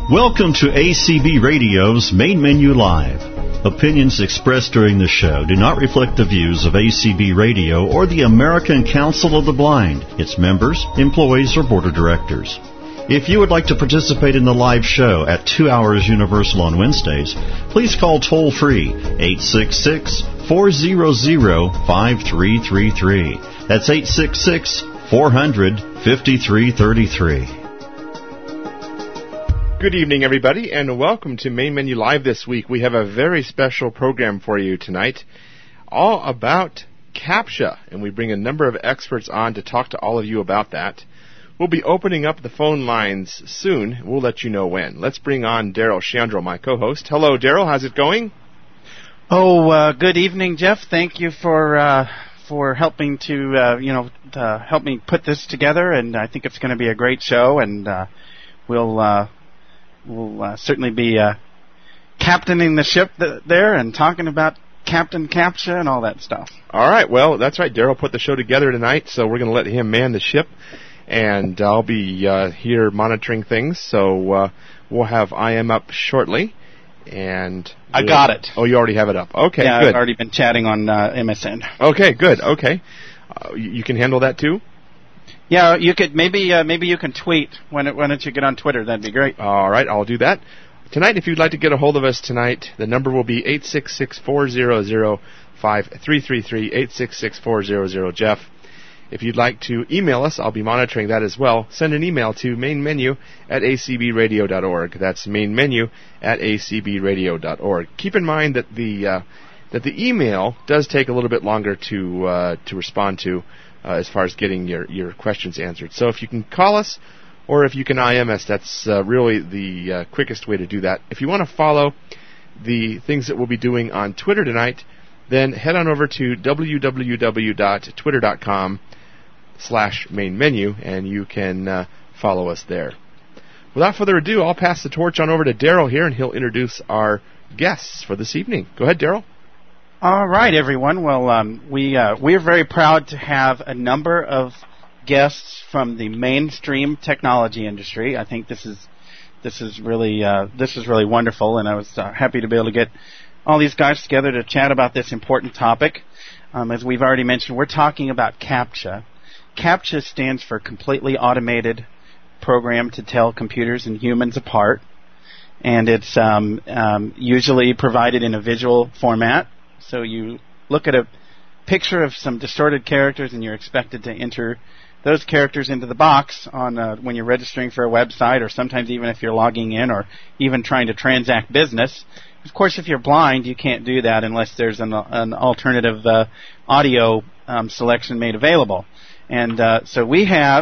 Welcome to ACB Radio's Main Menu Live. Opinions expressed during the show do not reflect the views of ACB Radio or the American Council of the Blind, its members, employees, or board of directors. If you would like to participate in the live show at 2 hours Universal on Wednesdays, please call toll-free 866-400-5333. That's 866-400-5333. Good evening, everybody, and welcome to Main Menu Live this week. We have a very special program for you tonight, all about CAPTCHA, and we bring a number of experts on to talk to all of you about that. We'll be opening up the phone lines soon. We'll let you know when. Let's bring on Daryl Shandro, my co-host. Hello, Daryl. How's it going? Good evening, Jeff. Thank you for helping to help me put this together, and I think it's going to be a great show, and we'll certainly be captaining the ship there and talking about Captain CAPTCHA and all that stuff. All right. Well, that's right. Daryl put the show together tonight, so we're going to let him man the ship, and I'll be here monitoring things. So we'll have IM up shortly. And I got it. Oh, you already have it up. Okay, yeah, good. I've already been chatting on MSN. Okay, good. Okay. You can handle that too? Yeah, you could maybe you can tweet when don't you get on Twitter? That'd be great. All right, I'll do that. Tonight, if you'd like to get a hold of us tonight, the number will be 866-400-5333, 866-400-JEFF. If you'd like to email us, I'll be monitoring that as well. Send an email to mainmenu@acbradio.org. That's mainmenu@acbradio.org. Keep in mind that the email does take a little bit longer to respond to as far as getting your questions answered. So if you can call us or if you can IM us, that's really the quickest way to do that. If you want to follow the things that we'll be doing on Twitter tonight, then head on over to www.twitter.com/mainmenu, and you can follow us there. Without further ado, I'll pass the torch on over to Daryl here, and he'll introduce our guests for this evening. Go ahead, Daryl. All right, everyone. Well, we're very proud to have a number of guests from the mainstream technology industry. I think this is really wonderful, and I was happy to be able to get all these guys together to chat about this important topic. As we've already mentioned, we're talking about CAPTCHA. CAPTCHA stands for Completely Automated Program to Tell Computers and Humans Apart, and it's usually provided in a visual format. So you look at a picture of some distorted characters, and you're expected to enter those characters into the box on when you're registering for a website, or sometimes even if you're logging in, or even trying to transact business. Of course, if you're blind, you can't do that unless there's an alternative audio selection made available. And so we have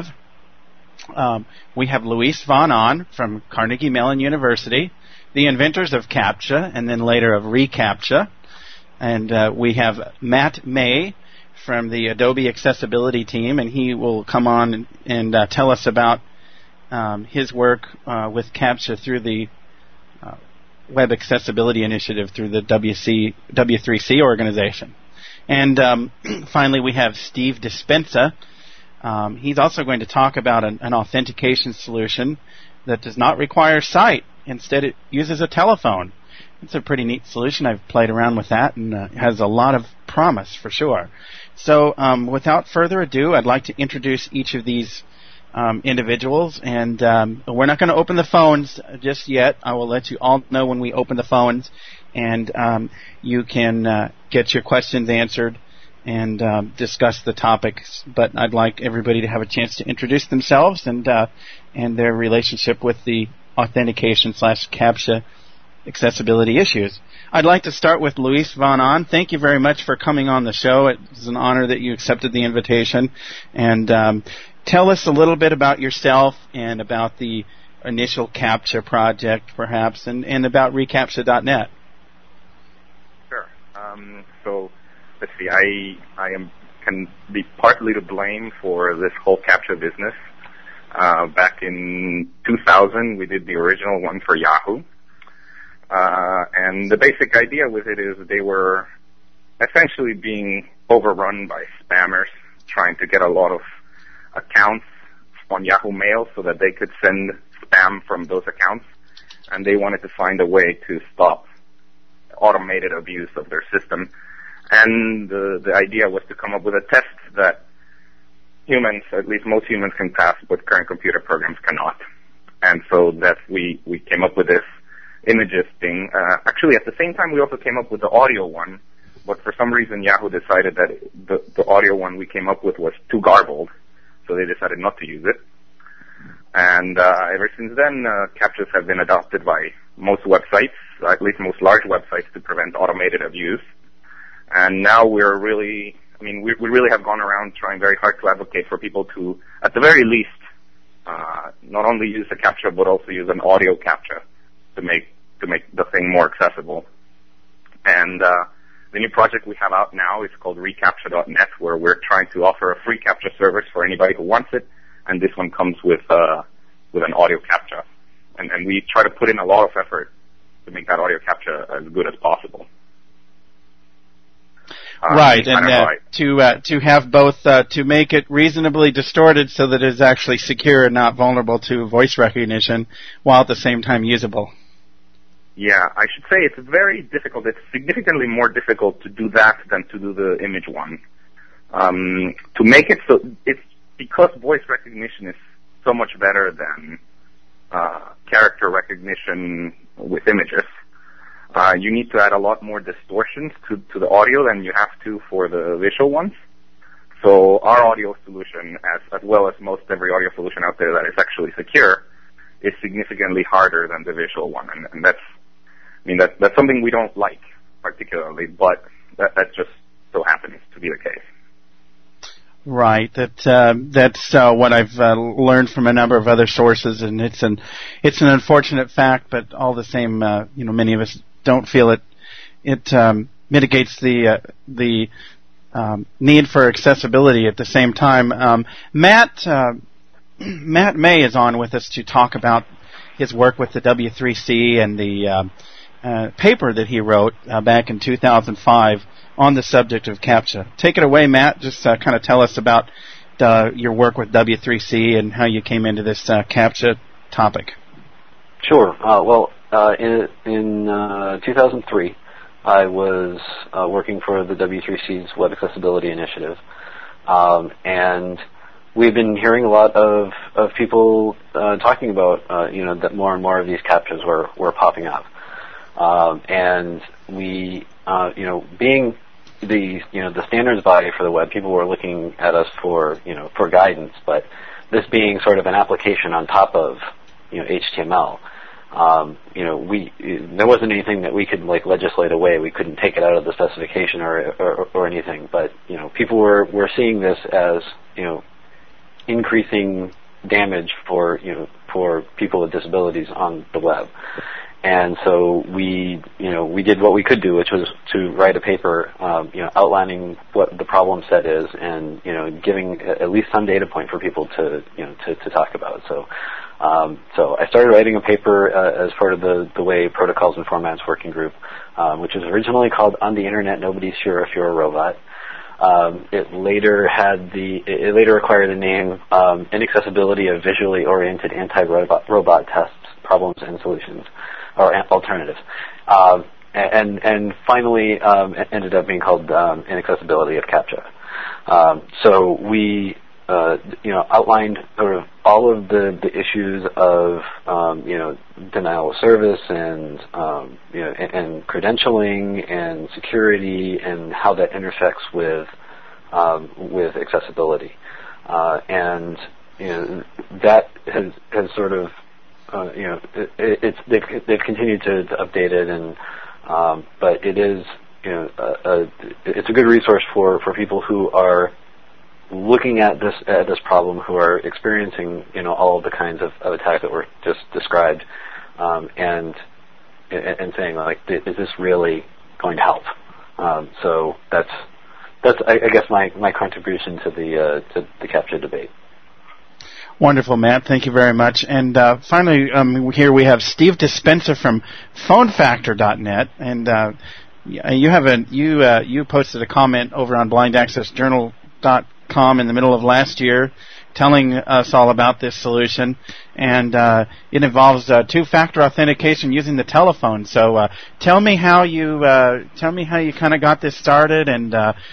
Luis von Ahn from Carnegie Mellon University, the inventors of CAPTCHA and then later of reCAPTCHA. And we have Matt May from the Adobe Accessibility team, and he will come on and tell us about his work with CAPTCHA through the Web Accessibility Initiative through the W3C organization. And finally, we have Steve Dispenza. He's also going to talk about an authentication solution that does not require sight. Instead, it uses a telephone. It's a pretty neat solution. I've played around with that, and it has a lot of promise for sure. So without further ado, I'd like to introduce each of these individuals, and we're not going to open the phones just yet. I will let you all know when we open the phones, and you can get your questions answered and discuss the topics. But I'd like everybody to have a chance to introduce themselves and their relationship with the authentication/CAPTCHA accessibility issues. I'd like to start with Luis von Ahn. Thank you very much for coming on the show. It's an honor that you accepted the invitation. And tell us a little bit about yourself and about the initial CAPTCHA project, perhaps, and about reCAPTCHA.net. Sure. So let's see. I can be partly to blame for this whole CAPTCHA business. Back in 2000, we did the original one for Yahoo. And the basic idea with it is they were essentially being overrun by spammers trying to get a lot of accounts on Yahoo Mail so that they could send spam from those accounts. and they wanted to find a way to stop automated abuse of their system. And the idea was to come up with a test that humans, at least most humans, can pass, but current computer programs cannot. And so we came up with this images thing. Actually, at the same time, we also came up with the audio one, but for some reason, Yahoo decided that the audio one we came up with was too garbled, so they decided not to use it. And ever since then, CAPTCHAs have been adopted by most websites, at least most large websites, to prevent automated abuse. And now we really have gone around trying very hard to advocate for people to, at the very least, not only use a CAPTCHA, but also use an audio CAPTCHA to make the thing more accessible. And the new project we have out now is called reCAPTCHA.net, where we're trying to offer a free CAPTCHA service for anybody who wants it. And this one comes with an audio CAPTCHA. And we try to put in a lot of effort to make that audio CAPTCHA as good as possible. Right, and to have both, to make it reasonably distorted so that it is actually secure and not vulnerable to voice recognition, while at the same time usable. Yeah, I should say it's very difficult. It's significantly more difficult to do that than to do the image one. To make it so, it's because voice recognition is so much better than character recognition with images. You need to add a lot more distortions to the audio than you have to for the visual ones. So our audio solution, as well as most every audio solution out there that is actually secure, is significantly harder than the visual one. And that's something we don't like particularly, but that just so happens to be the case. Right. That's what I've learned from a number of other sources, and it's an unfortunate fact, but all the same, many of us don't feel it. It mitigates the need for accessibility at the same time. Matt May is on with us to talk about his work with the W3C and the paper that he wrote back in 2005 on the subject of CAPTCHA. Take it away, Matt. Just kind of tell us about your work with W3C and how you came into this CAPTCHA topic. Sure. In 2003, I was working for the W3C's Web Accessibility Initiative, and we've been hearing a lot of people talking about that more and more of these CAPTCHAs were popping up, and we being the standards body for the web, people were looking at us for guidance, but this being sort of an application on top of HTML. There wasn't anything that we could legislate away. We couldn't take it out of the specification or anything. But people were seeing this as increasing damage for people with disabilities on the web. And so we did what we could do, which was to write a paper, outlining what the problem set is, and giving at least some data point for people to talk about. So I started writing a paper as part of the Way Protocols and Formats Working Group, which was originally called On the Internet, Nobody's Sure If You're a Robot. It later acquired the name Inaccessibility of Visually Oriented Anti-Robot Tests, Problems and Solutions, or Alternatives. And finally ended up being called Inaccessibility of CAPTCHA. So we outlined sort of all of the issues of denial of service and and credentialing and security and how that intersects with accessibility, and that has sort of they've continued to update it, and but it is it's a good resource for people who are looking at this problem, who are experiencing all of the kinds of attacks that were just described, and saying is this really going to help? So that's I guess my contribution to the CAPTCHA debate. Wonderful, Matt. Thank you very much. And finally, here we have Steve Dispenza from PhoneFactor.net, and you posted a comment over on BlindAccessJournal.com in the middle of last year telling us all about this solution, and it involves two-factor authentication using the telephone. So tell me how you kind of got this started, and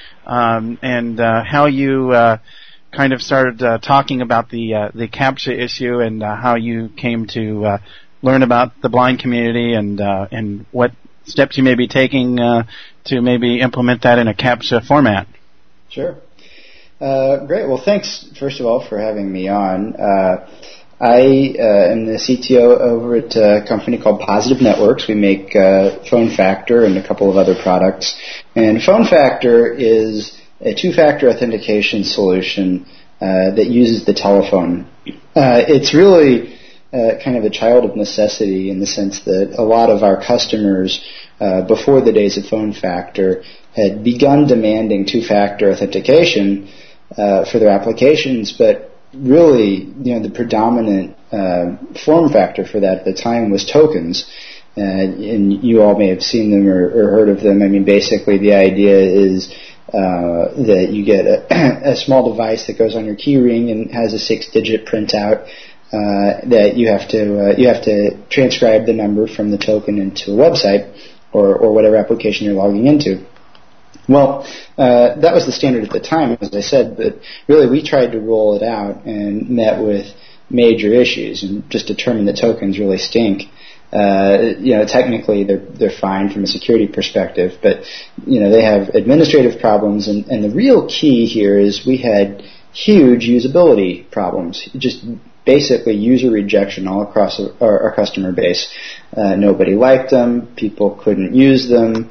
how you kind of started talking about the CAPTCHA issue, and how you came to learn about the blind community, and what steps you may be taking to maybe implement that in a CAPTCHA format. Sure. Great. Well, thanks, first of all, for having me on. I am the CTO over at a company called Positive Networks. We make Phone Factor and a couple of other products. And Phone Factor is a two-factor authentication solution that uses the telephone. It's really kind of a child of necessity in the sense that a lot of our customers, before the days of Phone Factor, had begun demanding two-factor authentication for their applications, but really, the predominant form factor for that at the time was tokens. And you all may have seen them or heard of them. I mean, basically the idea is that you get a small device that goes on your key ring and has a 6-digit printout that you have to transcribe the number from the token into a website or whatever application you're logging into. Well, that was the standard at the time, as I said, but really we tried to roll it out and met with major issues and just determined that tokens really stink. Technically they're fine from a security perspective, but, they have administrative problems, and the real key here is we had huge usability problems, just basically user rejection all across our customer base. Nobody liked them, people couldn't use them.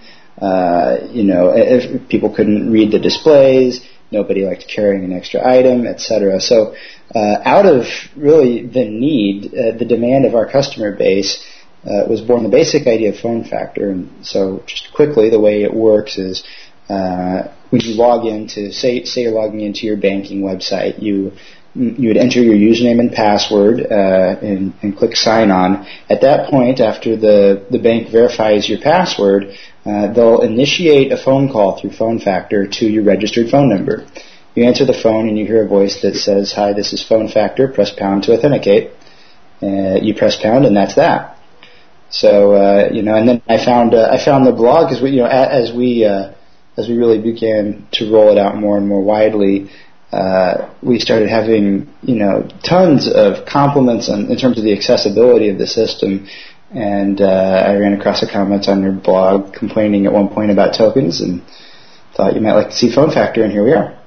If people couldn't read the displays, nobody liked carrying an extra item, etc. So, out of really the need, the demand of our customer base, was born the basic idea of Phone Factor. And so, just quickly, the way it works is when you log into, say you're logging into your banking website, you would enter your username and password and click sign on. At that point, after the bank verifies your password, they'll initiate a phone call through Phone Factor to your registered phone number. You answer the phone and you hear a voice that says, "Hi, this is Phone Factor. Press pound to authenticate." You press pound, and that's that. So and then I found the blog as we really began to roll it out more and more widely. We started having, tons of compliments in terms of the accessibility of the system. And I ran across a comment on your blog complaining at one point about tokens and thought you might like to see Phone Factor, and here we are.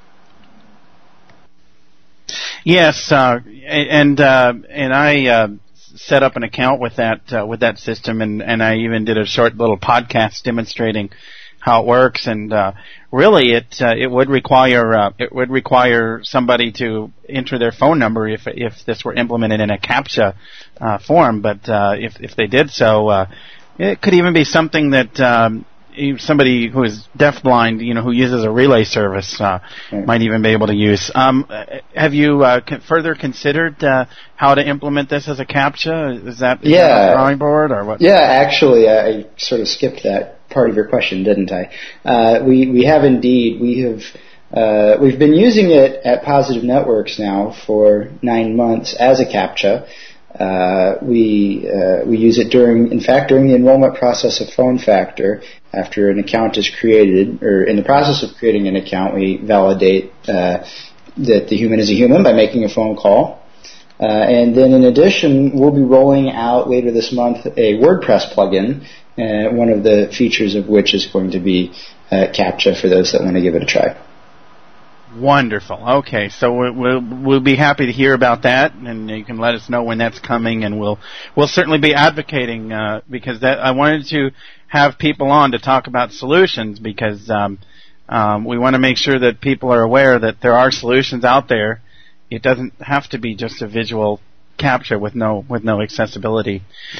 Yes, and I set up an account with that system, and I even did a short little podcast demonstrating how it works, and really it would require somebody to enter their phone number if this were implemented in a CAPTCHA form. But if they did so, it could even be something that somebody who is deafblind, who uses a relay service, might even be able to use. Have you further considered how to implement this as a CAPTCHA? Is that on the drawing board or what? Yeah, actually, I sort of skipped that part of your question, didn't I? We have indeed. We've been using it at Positive Networks now for 9 months as a CAPTCHA. We use it during the enrollment process of Phone Factor. After an account is created, or in the process of creating an account, we validate that the human is a human by making a phone call. And then in addition, we'll be rolling out later this month a WordPress plugin, one of the features of which is going to be CAPTCHA for those that want to give it a try. Wonderful. Okay, so we'll be happy to hear about that, and you can let us know when that's coming, and we'll certainly be advocating because I wanted to have people on to talk about solutions because we want to make sure that people are aware that there are solutions out there. It doesn't have to be just a visual CAPTCHA with no accessibility.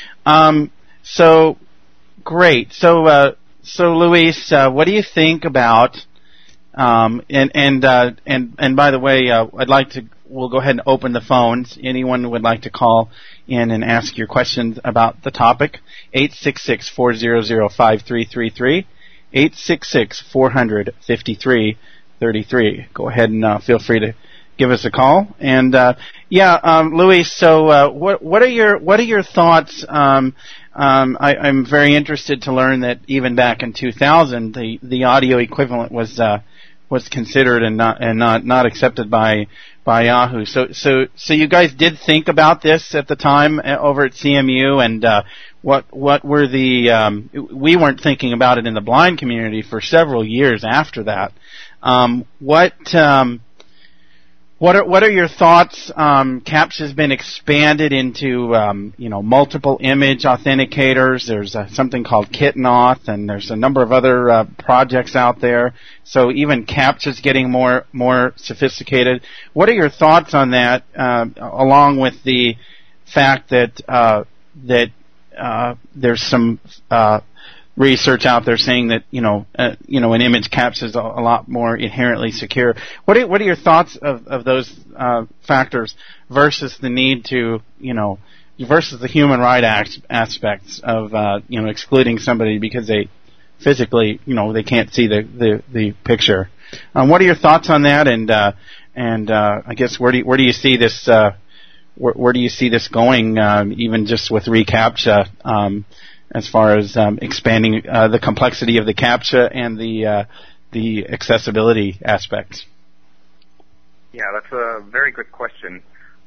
So great. So Luis, what do you think about? And by the way, we'll go ahead and open the phones. Anyone who would like to call in and ask your questions about the topic, 866-400-5333, 866-400-5333. Go ahead and feel free to give us a call. And Luis, so what are your thoughts? I'm very interested to learn that even back in 2000, the audio equivalent was considered and not accepted by Yahoo. So you guys did think about this at the time over at CMU, and what were the we weren't thinking about it in the blind community for several years after that. What are your thoughts? CAPTCHA's been expanded into multiple image authenticators. There's something called KittenAuth, and there's a number of other projects out there. So even CAPTCHA's getting more sophisticated. What are your thoughts on that? Along with the fact that there's some research out there saying that an image CAPTCHA is a lot more inherently secure. What are your thoughts of those factors versus the need to versus the human right aspects of excluding somebody because they physically they can't see the picture? What are your thoughts on that? And I guess where do you see this where do you see this going even just with reCAPTCHA? As far as expanding the complexity of the CAPTCHA and the accessibility aspects? Yeah, that's a very good question.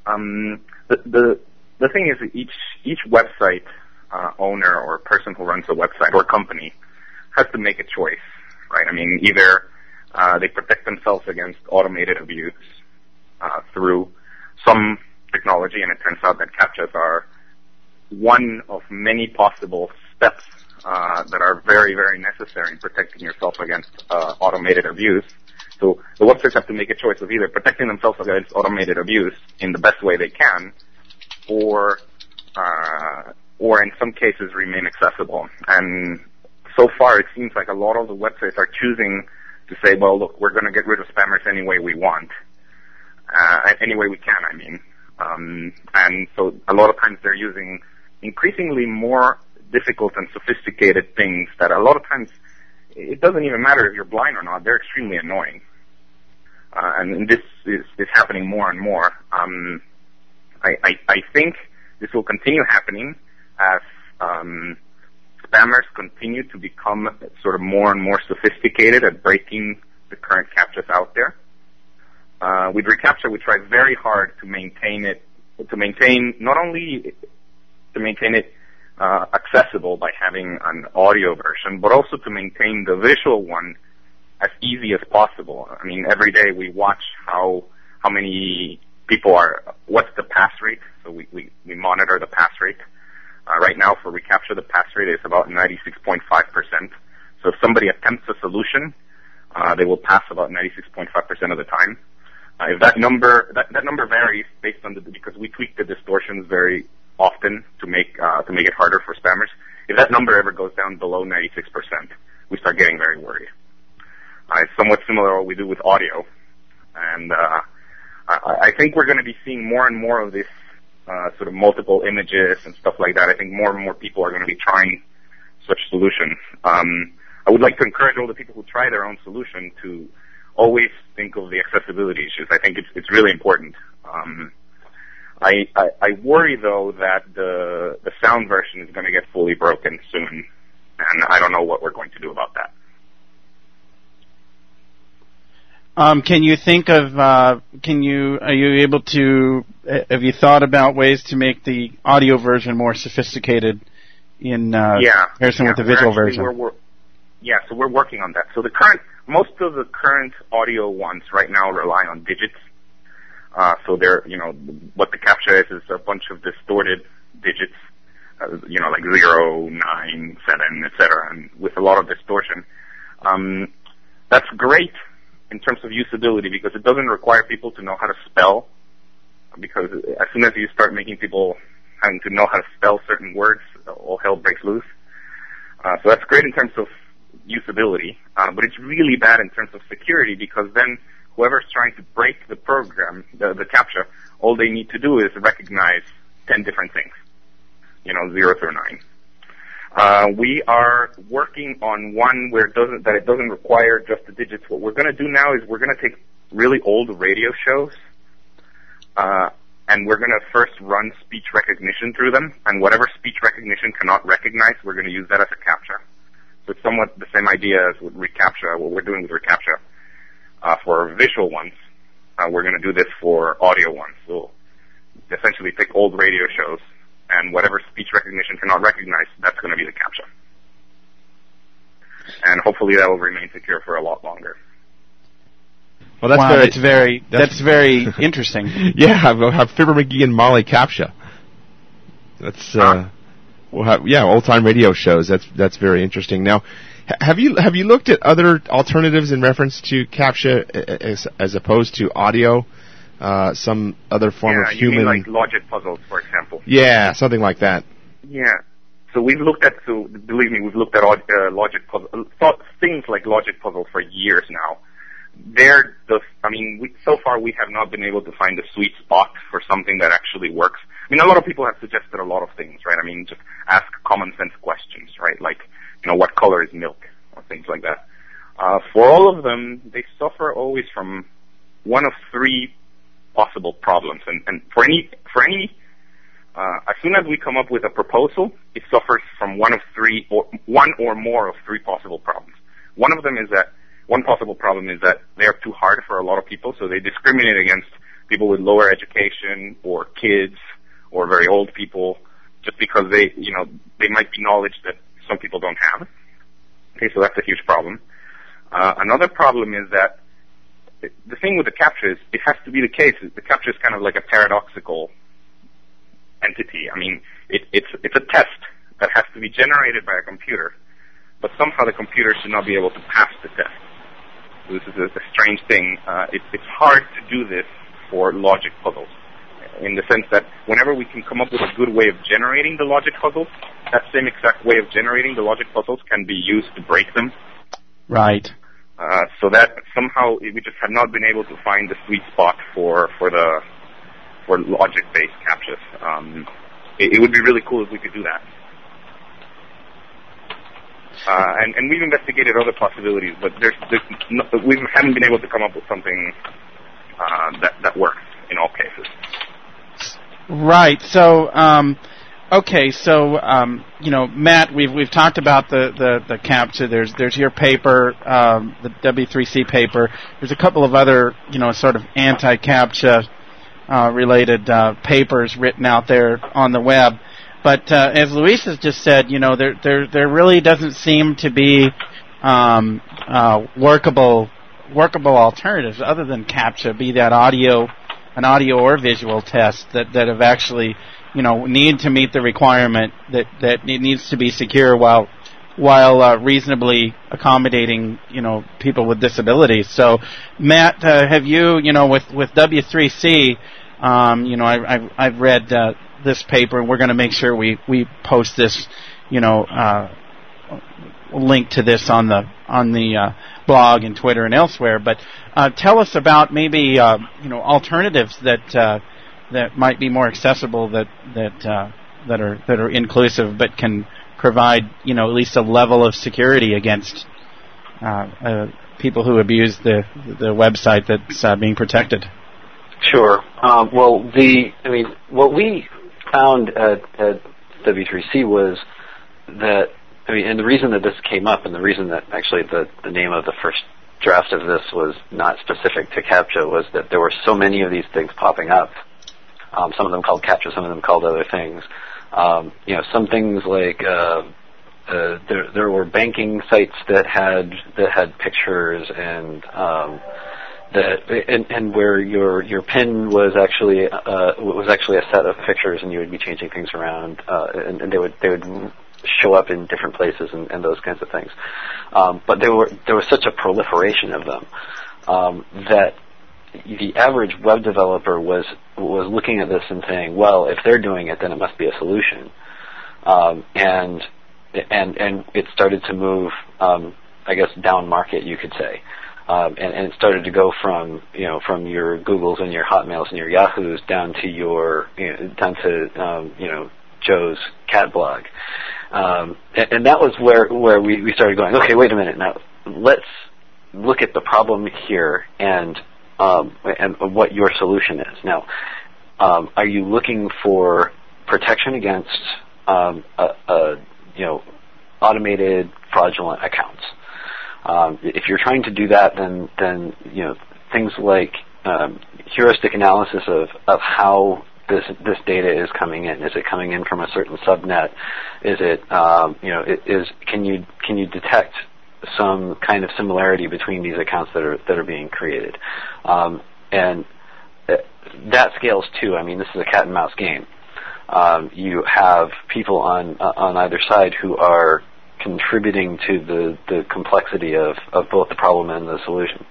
The thing is that each website owner or person who runs a website or company has to make a choice, right? I mean, either they protect themselves against automated abuse through some technology, and it turns out that CAPTCHAs are one of many possible steps that are very, very necessary in protecting yourself against automated abuse. So the websites have to make a choice of either protecting themselves against automated abuse in the best way they can, or in some cases remain accessible. And so far, it seems like a lot of the websites are choosing to say, well, look, we're going to get rid of spammers any way we want, any way we can, I mean. And so a lot of times they're using increasingly more difficult and sophisticated things that a lot of times it doesn't even matter if you're blind or not. They're extremely annoying. And this is happening more and more. I think this will continue happening as spammers continue to become sort of more and more sophisticated at breaking the current CAPTCHAs out there. With reCAPTCHA, we try very hard to maintain it accessible by having an audio version, but also to maintain the visual one as easy as possible. I mean, every day we watch how many people what's the pass rate, so we monitor the pass rate. Right now for reCAPTCHA, the pass rate is about 96.5%. So if somebody attempts a solution, they will pass about 96.5% of the time. If that number varies based on because we tweak the distortions very often to make it harder for spammers. If that number ever goes down below 96%, we start getting very worried. It's somewhat similar to what we do with audio, and I think we're going to be seeing more and more of this sort of multiple images and stuff like that. I think more and more people are going to be trying such solutions. I would like to encourage all the people who try their own solution to always think of the accessibility issues. I think it's really important. I worry though that the sound version is going to get fully broken soon, and I don't know what we're going to do about that. Can you think of? Are you able to? Have you thought about ways to make the audio version more sophisticated in comparison with the visual version? So we're working on that. So most of the current audio ones right now rely on digits. So they're, what the CAPTCHA is a bunch of distorted digits, like 0, 9, 7, etc., and with a lot of distortion. That's great in terms of usability because it doesn't require people to know how to spell, because as soon as you start making people having to know how to spell certain words, all hell breaks loose. So that's great in terms of usability, but it's really bad in terms of security because then whoever's trying to break the program, the CAPTCHA, all they need to do is recognize 10 different things, 0 through 9. We are working on one where it doesn't require just the digits. What we're going to do now is we're going to take really old radio shows and we're going to first run speech recognition through them, and whatever speech recognition cannot recognize, we're going to use that as a CAPTCHA. So it's somewhat the same idea as with reCAPTCHA, what we're doing with reCAPTCHA for visual ones. We're going to do this for audio ones. So essentially take old radio shows, and whatever speech recognition cannot recognize, that's going to be the CAPTCHA. And hopefully that will remain secure for a lot longer. Well, that's very interesting. Yeah, have Fibber McGee and Molly CAPTCHA. That's we'll have old time radio shows. That's very interesting. Now, have you looked at other alternatives in reference to CAPTCHA as opposed to audio? Some other form of human, mean like logic puzzles, for example. Yeah, something like that. Yeah. So believe me, we've looked at logic puzzles, things like logic puzzles for years now. So far we have not been able to find the sweet spot for something that actually works. I mean, a lot of people have suggested a lot of things, right? I mean, just ask common sense questions, right? Like, what color is milk, or things like that. For all of them, they suffer always from one of three possible problems, and for any, as soon as we come up with a proposal, it suffers from one or more of three possible problems. One possible problem is that they are too hard for a lot of people, so they discriminate against people with lower education or kids or very old people, just because they might be knowledge that some people don't have. Okay, so that's a huge problem. Another problem is that the thing with the CAPTCHA is it has to be the case. The CAPTCHA is kind of like a paradoxical entity. I mean, it's a test that has to be generated by a computer, but somehow the computer should not be able to pass the test. So this is a strange thing. It's hard to do this for logic puzzles, in the sense that whenever we can come up with a good way of generating the logic puzzles, that same exact way of generating the logic puzzles can be used to break them. Right. So that somehow we just have not been able to find the sweet spot for logic-based CAPTCHAs. It would be really cool if we could do that. And we've investigated other possibilities, but we haven't been able to come up with something that works in all cases. Right. So, okay. So, Matt, we've talked about the CAPTCHA. There's your paper, the W3C paper. There's a couple of other, sort of anti-CAPTCHA related papers written out there on the web. But as Luis has just said, there really doesn't seem to be workable alternatives other than CAPTCHA, be that an audio or visual test that have actually, need to meet the requirement that it needs to be secure while reasonably accommodating, people with disabilities. So, Matt, have you, with W3C, I've read this paper, and we're going to make sure we post this, link to this on the blog and Twitter and elsewhere. But tell us about maybe alternatives that might be more accessible, that are inclusive, but can provide at least a level of security against people who abuse the website that's being protected. Sure. What we found at W3C was that, and the reason that this came up, and the reason that actually the name of the first draft of this was not specific to CAPTCHA, was that there were so many of these things popping up. Some of them called CAPTCHA, some of them called other things. Some things like there were banking sites that had pictures and where your PIN was actually a set of pictures, and you would be changing things around, and they would show up in different places and those kinds of things. But there was such a proliferation of them that the average web developer was looking at this and saying, well, if they're doing it, then it must be a solution. And it started to move, down market, you could say. And it started to go from your Googles and your Hotmails and your Yahoos down to Joe's cat blog. And that was where we started going, okay, wait a minute, now let's look at the problem here and what your solution is. Now, are you looking for protection against automated fraudulent accounts? If you're trying to do that, then things like heuristic analysis of how this data is coming in. Is it coming in from a certain subnet? Is it can you detect some kind of similarity between these accounts that are being created? And that scales too. I mean, this is a cat and mouse game. You have people on either side who are contributing to the complexity of both the problem and the solution.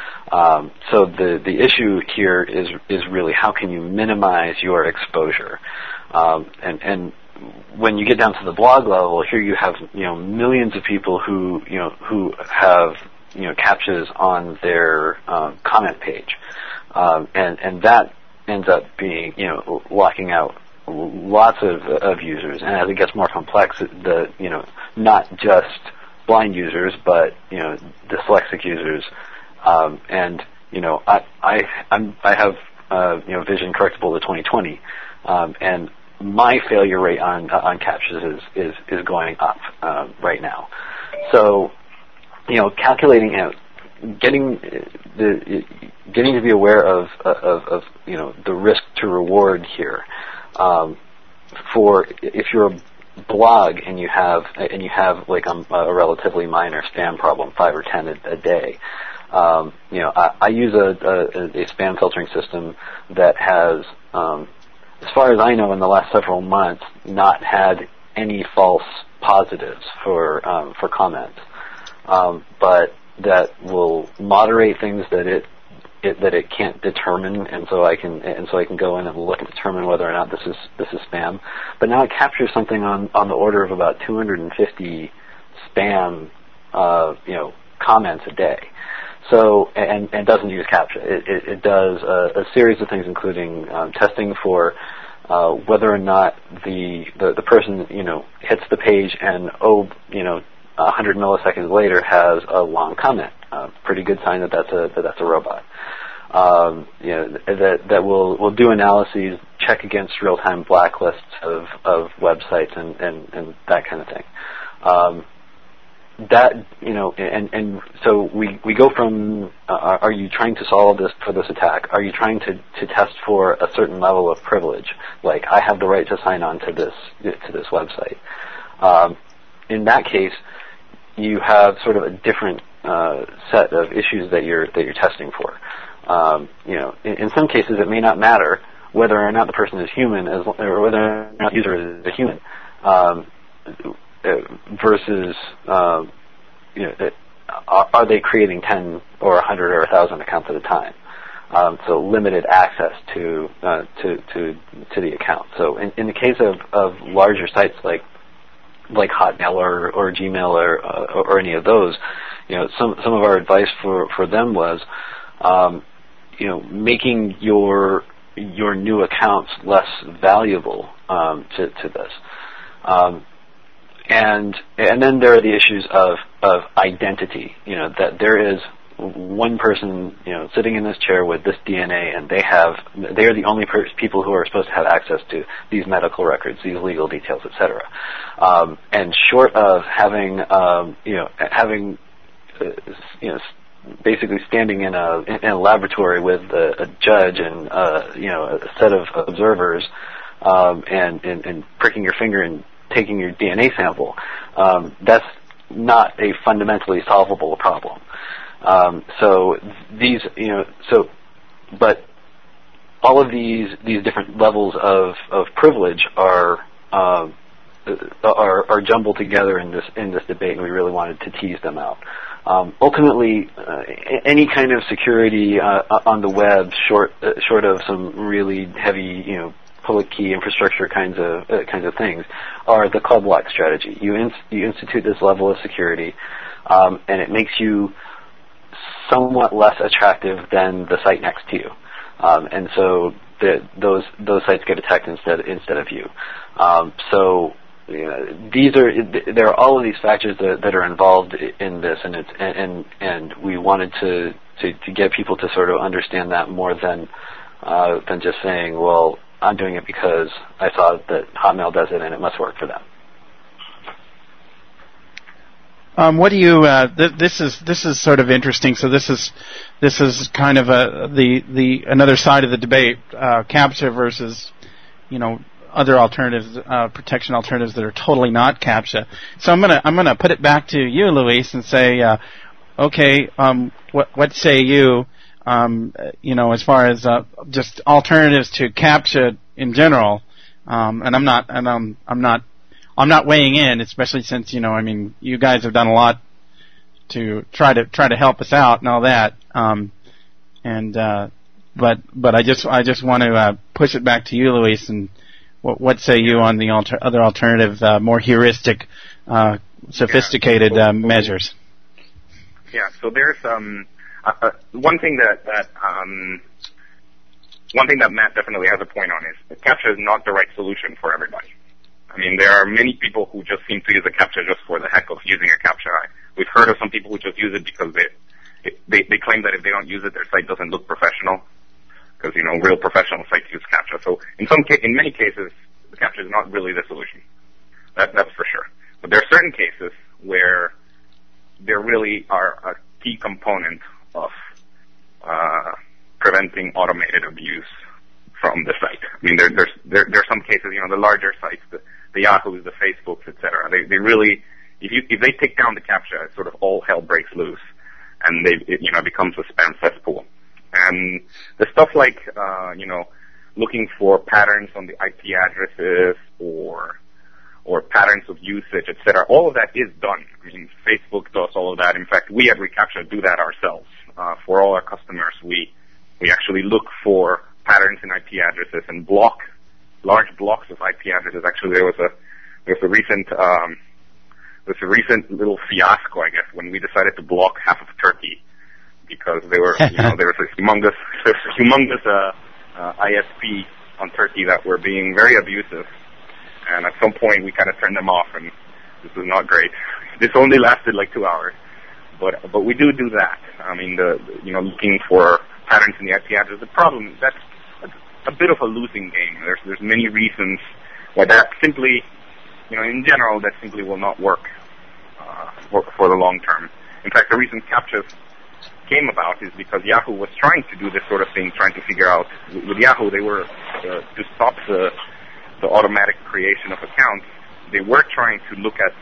So the issue here is really how can you minimize your exposure, and when you get down to the blog level, here you have millions of people who have CAPTCHAs on their comment page, and that ends up being locking out lots of users. And as it gets more complex, not just blind users, but dyslexic users. And I have vision correctable to 20/20, and my failure rate on CAPTCHAs is going up right now. So calculating out, getting to be aware of the risk to reward here. For if you're a blog and you have like a relatively minor spam problem, 5 or 10 a day. I use a spam filtering system that has, as far as I know, in the last several months, not had any false positives for comments, but that will moderate things that it can't determine, and so I can go in and look and determine whether or not this is spam. But now it captures something on the order of about 250 spam comments a day. So and doesn't use CAPTCHA. It does a series of things, including testing for whether or not the person hits the page and 100 milliseconds later has a long comment. Pretty good sign that that's a robot. That will do analyses, check against real-time blacklists of websites and that kind of thing. And so we go from are you trying to solve this for this attack? Are you trying to test for a certain level of privilege, like I have the right to sign on to this website? In that case, you have sort of a different set of issues that you're testing for. In some cases, it may not matter whether or not the person is human, or whether or not the user is a human, versus are they creating 10 or 100 or 1,000 accounts at a time? So limited access to the account. So in the case of larger sites like Hotmail or Gmail or any of those, some of our advice for them was, making your new accounts less valuable to this. And then there are the issues of identity. That there is one person, sitting in this chair with this DNA, and they are the only people who are supposed to have access to these medical records, these legal details, etc. And short of having basically standing in a laboratory with a judge and a set of observers, and pricking your finger and taking your DNA sample, that's not a fundamentally solvable problem. But all of these different levels of privilege are jumbled together in this debate, and we really wanted to tease them out. Ultimately, any kind of security on the web, short of some really heavy, public key infrastructure kinds of things, are the club lock strategy. You institute this level of security, and it makes you somewhat less attractive than the site next to you, and so those sites get attacked instead of you. So there are all of these factors that are involved in this, and we wanted to get people to sort of understand that more than than just saying, well, I'm doing it because I saw that Hotmail does it and it must work for them. What do you? This is sort of interesting. So this is kind of the another side of the debate: CAPTCHA versus, other alternatives, protection alternatives that are totally not CAPTCHA. So I'm gonna put it back to you, Luis, and say, okay, what say you? As far as just alternatives to CAPTCHA in general, and I'm not weighing in, especially since you guys have done a lot to try to help us out and all that. But I just want to push it back to you, Luis, and what say you on the other alternative, more heuristic, sophisticated measures? Yeah. So there's one thing that Matt definitely has a point on is that CAPTCHA is not the right solution for everybody. I mean, there are many people who just seem to use a CAPTCHA just for the heck of using a CAPTCHA. We've heard of some people who just use it because they claim that if they don't use it, their site doesn't look professional. Because real professional sites use CAPTCHA. So in many cases, the CAPTCHA is not really the solution. That's for sure. But there are certain cases where there really are a key component of preventing automated abuse from the site. I mean, there are some cases, the larger sites, the Yahoos, the Facebooks, etc. They really, if they take down the CAPTCHA, sort of all hell breaks loose, and it becomes a spam cesspool. And the stuff like looking for patterns on the IP addresses or patterns of usage, etc. All of that is done. I mean, Facebook does all of that. In fact, we at reCAPTCHA do that ourselves. For all our customers, we actually look for patterns in IP addresses and block large blocks of IP addresses. Actually, there was a recent little fiasco, I guess, when we decided to block half of Turkey because there was a humongous ISP on Turkey that were being very abusive, and at some point we kind of turned them off, and this was not great. This only lasted like 2 hours, but we do that. I mean, looking for patterns in the IP address. The problem that's a bit of a losing game. There's many reasons why that simply, in general, that simply will not work for the long term. In fact, the reason CAPTCHA came about is because Yahoo was trying to do this sort of thing, trying to figure out, with Yahoo, they were, to stop the automatic creation of accounts, they were trying to look at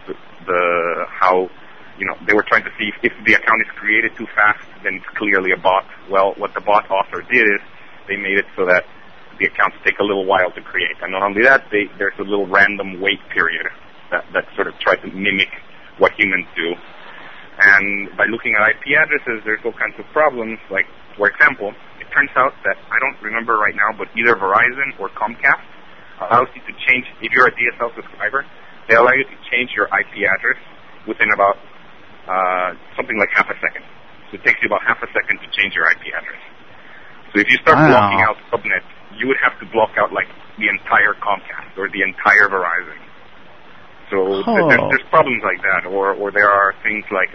they were trying to see if the account is created too fast, then it's clearly a bot. Well, what the bot author did is they made it so that the accounts take a little while to create. And not only that, there's a little random wait period that sort of tries to mimic what humans do. And by looking at IP addresses, there's all kinds of problems. Like, for example, it turns out that, I don't remember right now, but either Verizon or Comcast allows you to change, if you're a DSL subscriber, they allow you to change your IP address within about something like half a second. So it takes you about half a second to change your IP address. So if you start blocking out subnets, you would have to block out like the entire Comcast or the entire Verizon. So there's problems like that, or there are things like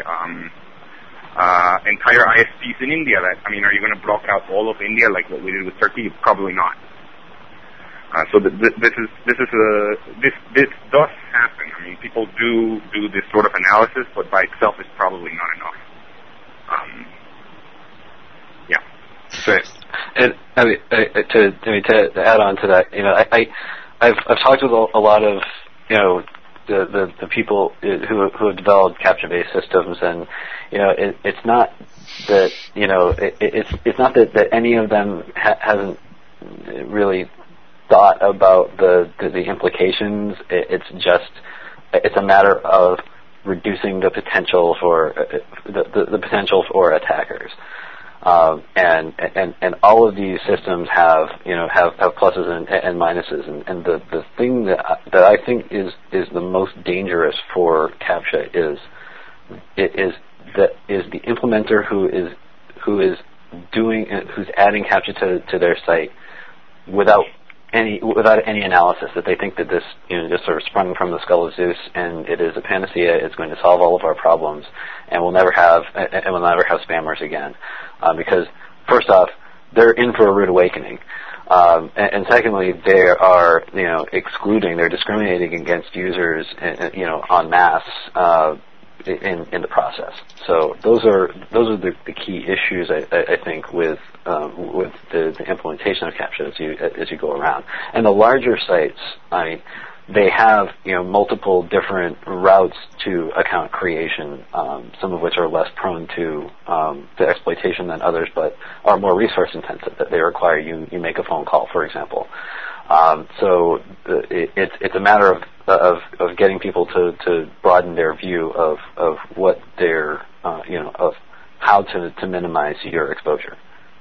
entire ISPs in India that, are you going to block out all of India like what we did with Turkey? Probably not. So this does happen. I mean, people do this sort of analysis, but by itself is probably not enough. Yeah. So, and to add on to that, I've talked with a lot of the people who have developed CAPTCHA-based systems, and it's not that it's not that any of them hasn't really thought about the implications. It's a matter of reducing the potential for the potential for attackers. And all of these systems have pluses and minuses, and the thing that I think is the most dangerous for CAPTCHA is the implementer who's adding CAPTCHA to their site without any analysis, that they think that this just sort of sprung from the skull of Zeus and it is a panacea. It's going to solve all of our problems, and we'll never have spammers again. Because first off, they're in for a rude awakening. And secondly, they are, excluding, they're discriminating against users, en masse, in the process. So those are the key issues I think with the implementation of CAPTCHA as you go around. And the larger sites, they have multiple different routes to account creation, some of which are less prone to exploitation than others, but are more resource intensive. That they require you make a phone call, for example. So it's a matter of getting people to broaden their view of what their of how to minimize your exposure.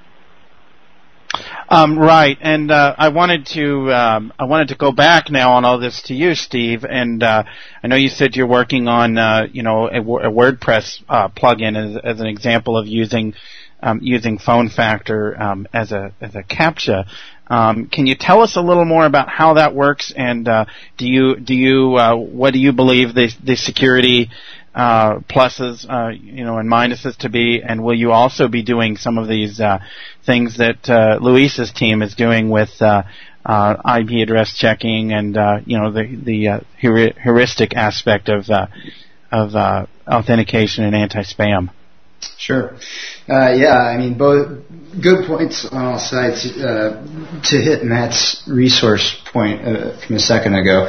Right, and I wanted to go back now on all this to you, Steve. And I know you said you're working on a WordPress plugin as an example of using Phone Factor as a CAPTCHA. Can you tell us a little more about how that works? And what do you believe the security pluses, and minuses to be? And will you also be doing some of these things that Luis's team is doing with IP address checking and the heuristic aspect of authentication and anti-spam? Sure. Both good points on all sides. To hit Matt's resource point from a second ago,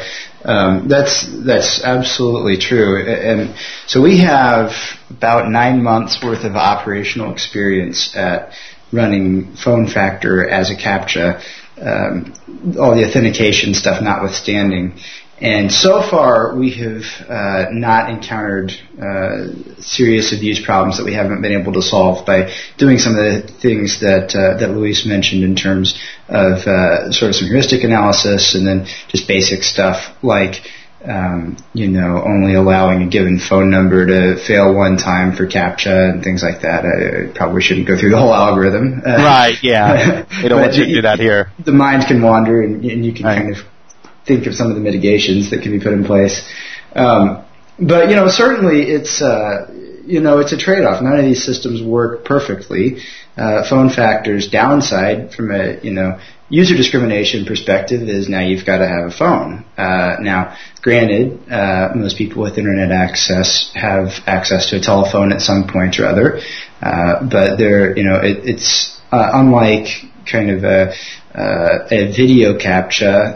that's absolutely true. And so we have about 9 months worth of operational experience at running Phone Factor as a CAPTCHA, all the authentication stuff notwithstanding. And so far, we have not encountered serious abuse problems that we haven't been able to solve by doing some of the things that Luis mentioned in terms of sort of some heuristic analysis and then just basic stuff like only allowing a given phone number to fail one time for CAPTCHA and things like that. I probably shouldn't go through the whole algorithm. Right, yeah. We don't want you to do that here. The mind can wander, and you can kind of think of some of the mitigations that can be put in place. But certainly it's a trade-off. None of these systems work perfectly. Phone Factor's downside from a user discrimination perspective is now you've got to have a phone. Now, granted, most people with internet access have access to a telephone at some point or other, but it's unlike kind of a video CAPTCHA.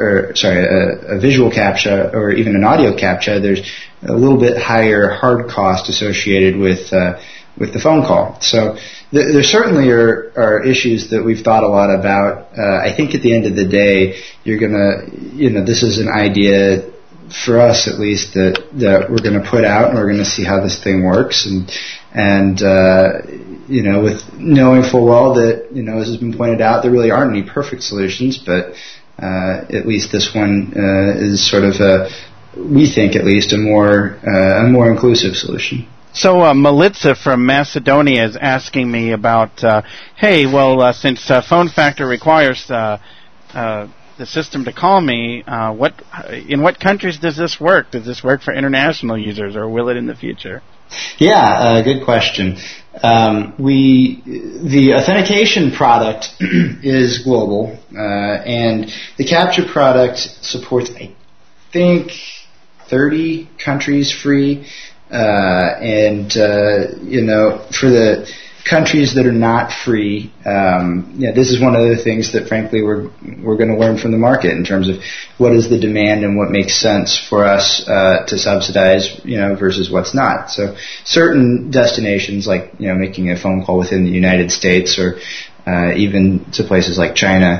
A visual CAPTCHA or even an audio CAPTCHA, there's a little bit higher hard cost associated with the phone call. So there certainly are issues that we've thought a lot about. I think at the end of the day, you're gonna, this is an idea for us at least that we're going to put out, and we're going to see how this thing works, and with knowing full well that as has been pointed out, there really aren't any perfect solutions, but at least this one is sort of we think at least a more inclusive solution. So Melitza from Macedonia is asking me about, since Phone Factor requires the system to call me, in what countries does this work? Does this work for international users, or will it in the future? Yeah, good question. The authentication product is global, and the CAPTCHA product supports, I think, 30 countries free. For the countries that are not free, this is one of the things that frankly we're going to learn from the market in terms of what is the demand and what makes sense for us to subsidize, versus what's not. So certain destinations like making a phone call within the United States or even to places like China,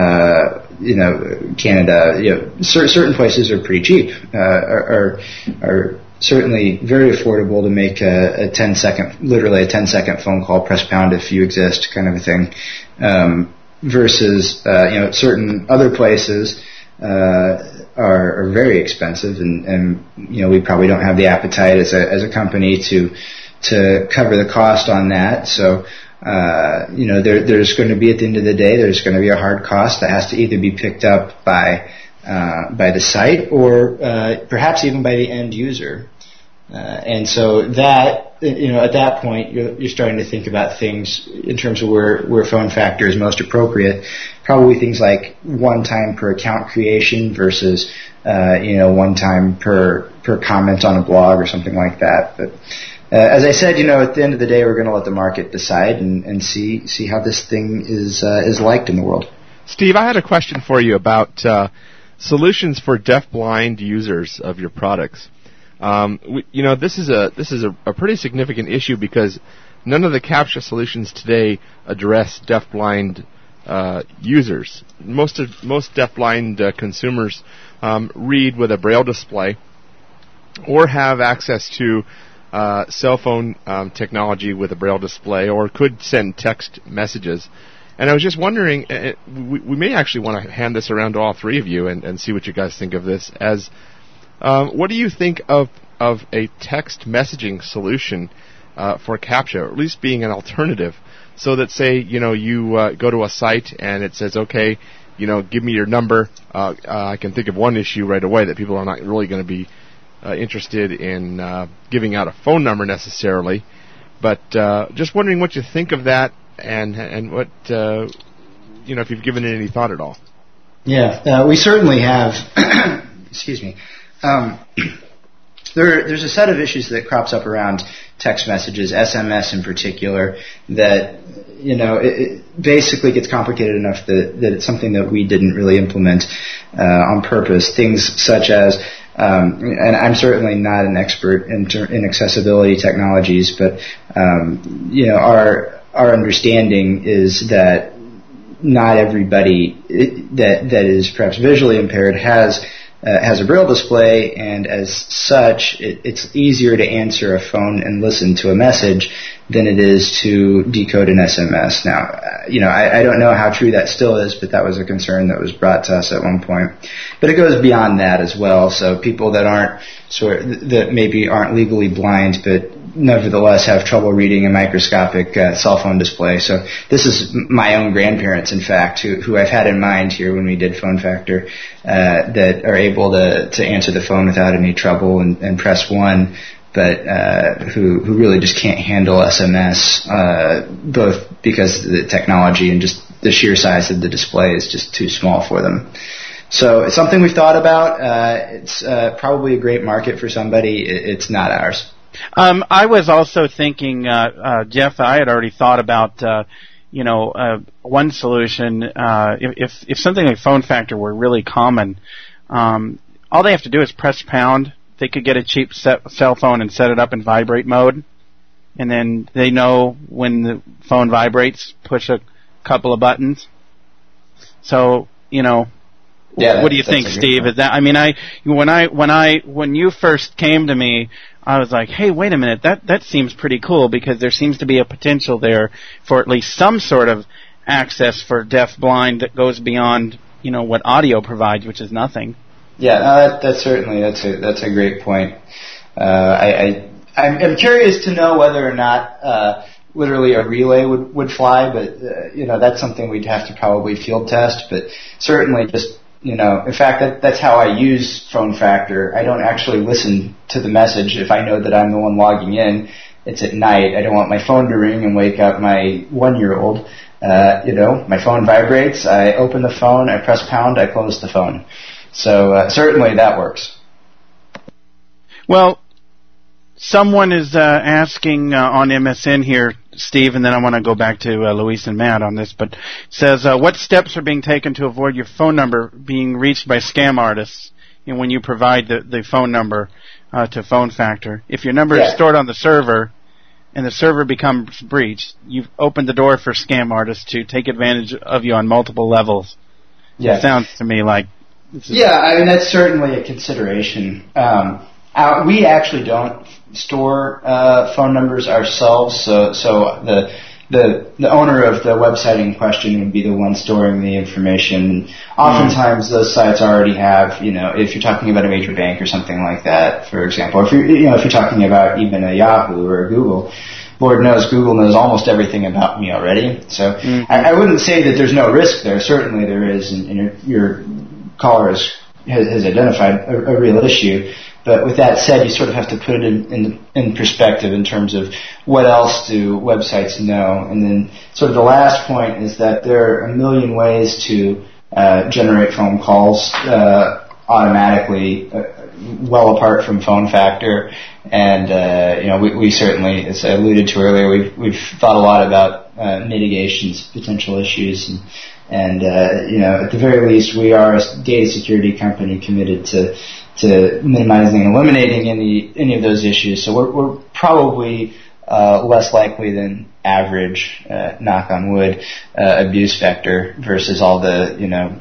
Canada, certain places are pretty cheap, are certainly very affordable to make a 10-second phone call, press pound if you exist kind of a thing, versus, certain other places, are very expensive and we probably don't have the appetite as a company to cover the cost on that. So, there's going to be, at the end of the day, there's going to be a hard cost that has to either be picked up by the site or perhaps even by the end user. And so that, at that point, you're starting to think about things in terms of where phone factor is most appropriate. Probably things like 1 time per account creation versus, 1 time per comment on a blog or something like that. But as I said, at the end of the day, we're going to let the market decide and see how this thing is liked in the world. Steve, I had a question for you about solutions for deaf-blind users of your products. This is a pretty significant issue because none of the CAPTCHA solutions today address deaf-blind users. Most deaf-blind consumers read with a braille display or have access to cell phone technology with a braille display, or could send text messages. And I was just wondering, we may actually want to hand this around to all three of you and see what you guys think of this. As what do you think of a text messaging solution for CAPTCHA, or at least being an alternative, so that, say, you go to a site and it says, okay, give me your number. I can think of one issue right away that people are not really going to be interested in giving out a phone number necessarily, but just wondering what you think of that, and what if you've given it any thought at all. Yeah, we certainly have. Excuse me. There's a set of issues that crops up around text messages, SMS in particular, that it basically gets complicated enough that it's something that we didn't really implement on purpose. Things such as, and I'm certainly not an expert in accessibility technologies, but our understanding is that not everybody that is perhaps visually impaired has a braille display, and as such, it's easier to answer a phone and listen to a message than it is to decode an SMS. Now, I don't know how true that still is, but that was a concern that was brought to us at one point. But it goes beyond that as well. So people that that maybe aren't legally blind, but nevertheless have trouble reading a microscopic cell phone display. So this is my own grandparents, in fact, who I've had in mind here when we did Phone Factor, that are able to answer the phone without any trouble and press 1, but who really just can't handle SMS, both because the technology and just the sheer size of the display is just too small for them. So it's something we've thought about. It's probably a great market for somebody. It's not ours. I was also thinking, Jeff, I had already thought about, one solution. If something like Phone Factor were really common, all they have to do is press pound. They could get a cheap cell phone and set it up in vibrate mode, and then they know when the phone vibrates, push a couple of buttons. So, what do you think, Steve? Is that? I mean, when you first came to me, I was like, hey, wait a minute, that seems pretty cool, because there seems to be a potential there for at least some sort of access for deaf-blind that goes beyond, what audio provides, which is nothing. Yeah, that's certainly that's a great point. I'm curious to know whether or not literally a relay would fly, but that's something we'd have to probably field test. But certainly, just in fact, that's how I use Phone Factor. I don't actually listen to the message if I know that I'm the one logging in. It's at night. I don't want my phone to ring and wake up my 1-year-old. My phone vibrates. I open the phone. I press pound. I close the phone. So certainly that works. Well, someone is asking on MSN here, Steve, and then I want to go back to Luis and Matt on this, but says, what steps are being taken to avoid your phone number being reached by scam artists when you provide the phone number to Phone Factor? If your number is stored on the server and the server becomes breached, you've opened the door for scam artists to take advantage of you on multiple levels. Yeah. It sounds to me like... that's certainly a consideration. We actually don't store phone numbers ourselves, so the owner of the website in question would be the one storing the information. Oftentimes, those sites already have, if you're talking about a major bank or something like that, for example, if you're talking about even a Yahoo or a Google. Lord knows Google knows almost everything about me already. So I wouldn't say that there's no risk there. Certainly there is, and your caller is has identified a real issue. But with that said, you sort of have to put it in perspective in terms of what else do websites know. And then sort of the last point is that there are a million ways to generate phone calls automatically, well apart from phone factor. And we certainly, as I alluded to earlier, we've thought a lot about mitigations, potential issues, and at the very least, we are a data security company committed to minimizing and eliminating any of those issues. So we're probably less likely than average, knock on wood, abuse vector versus all the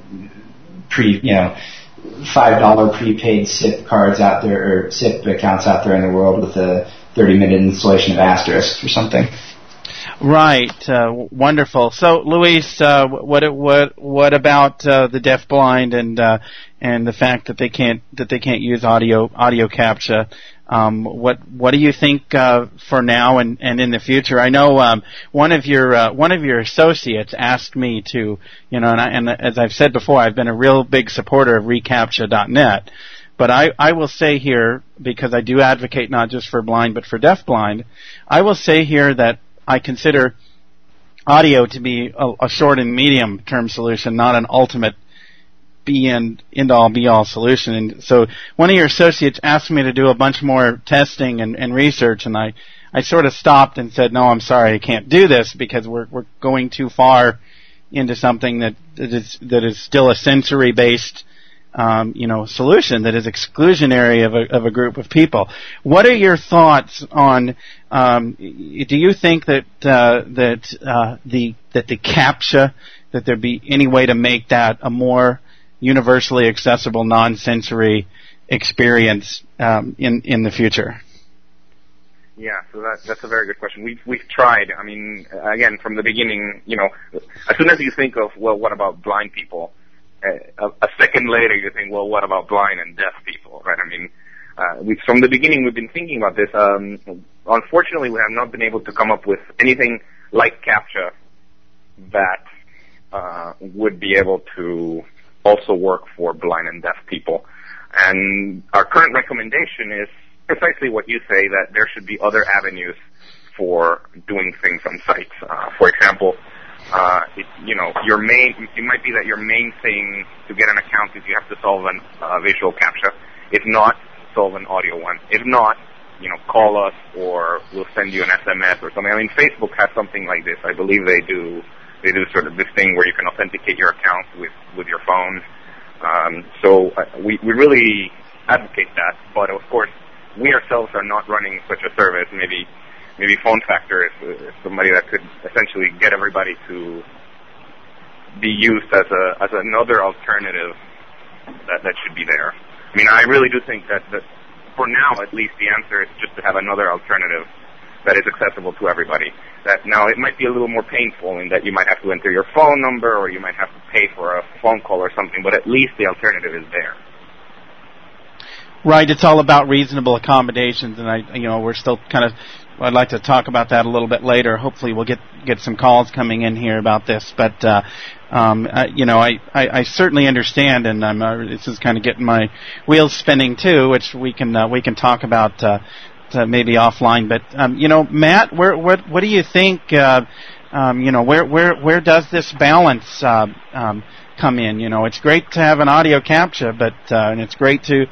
$5 prepaid SIP cards out there, or SIP accounts out there in the world with a 30-minute installation of Asterisk or something. Right, wonderful. So, Luis, what about the deafblind and the fact that they can't use audio CAPTCHA? What do you think for now and in the future? I know one of your associates asked me to, and as I've said before, I've been a real big supporter of reCAPTCHA.net. But I will say here, because I do advocate not just for blind but for deafblind, I will say here that I consider audio to be a short and medium term solution, not an ultimate end-all be-all solution. And so one of your associates asked me to do a bunch more testing and research, and I sort of stopped and said, no, I'm sorry, I can't do this because we're going too far into something that is still a sensory-based solution that is exclusionary of a group of people. What are your thoughts on? Do you think that the CAPTCHA, that there be any way to make that a more universally accessible, non-sensory experience in the future? Yeah, so that's a very good question. We've tried. I mean, again, from the beginning, as soon as you think of, well, what about blind people? A second later, you think, well, what about blind and deaf people, right? I mean, from the beginning, we've been thinking about this. Unfortunately, we have not been able to come up with anything like CAPTCHA that would be able to also work for blind and deaf people. And our current recommendation is precisely what you say, that there should be other avenues for doing things on sites. For example, it might be that your main thing to get an account is you have to solve a visual CAPTCHA. If not, solve an audio one. If not, call us or we'll send you an SMS or something. I mean, Facebook has something like this. I believe they do sort of this thing where you can authenticate your account with your phone. So we really advocate that. But of course, we ourselves are not running such a service. Maybe Phone Factor is somebody that could essentially get everybody to be used as another alternative that should be there. I mean, I really do think that for now, at least, the answer is just to have another alternative that is accessible to everybody. That now it might be a little more painful in that you might have to enter your phone number or you might have to pay for a phone call or something, but at least the alternative is there. Right, it's all about reasonable accommodations, and we're still I'd like to talk about that a little bit later. Hopefully we'll get some calls coming in here about this, but I certainly understand, and this is kind of getting my wheels spinning too, which we can talk about maybe offline. But Matt, what do you think? Where does this balance come in? It's great to have an audio CAPTCHA, but and it's great to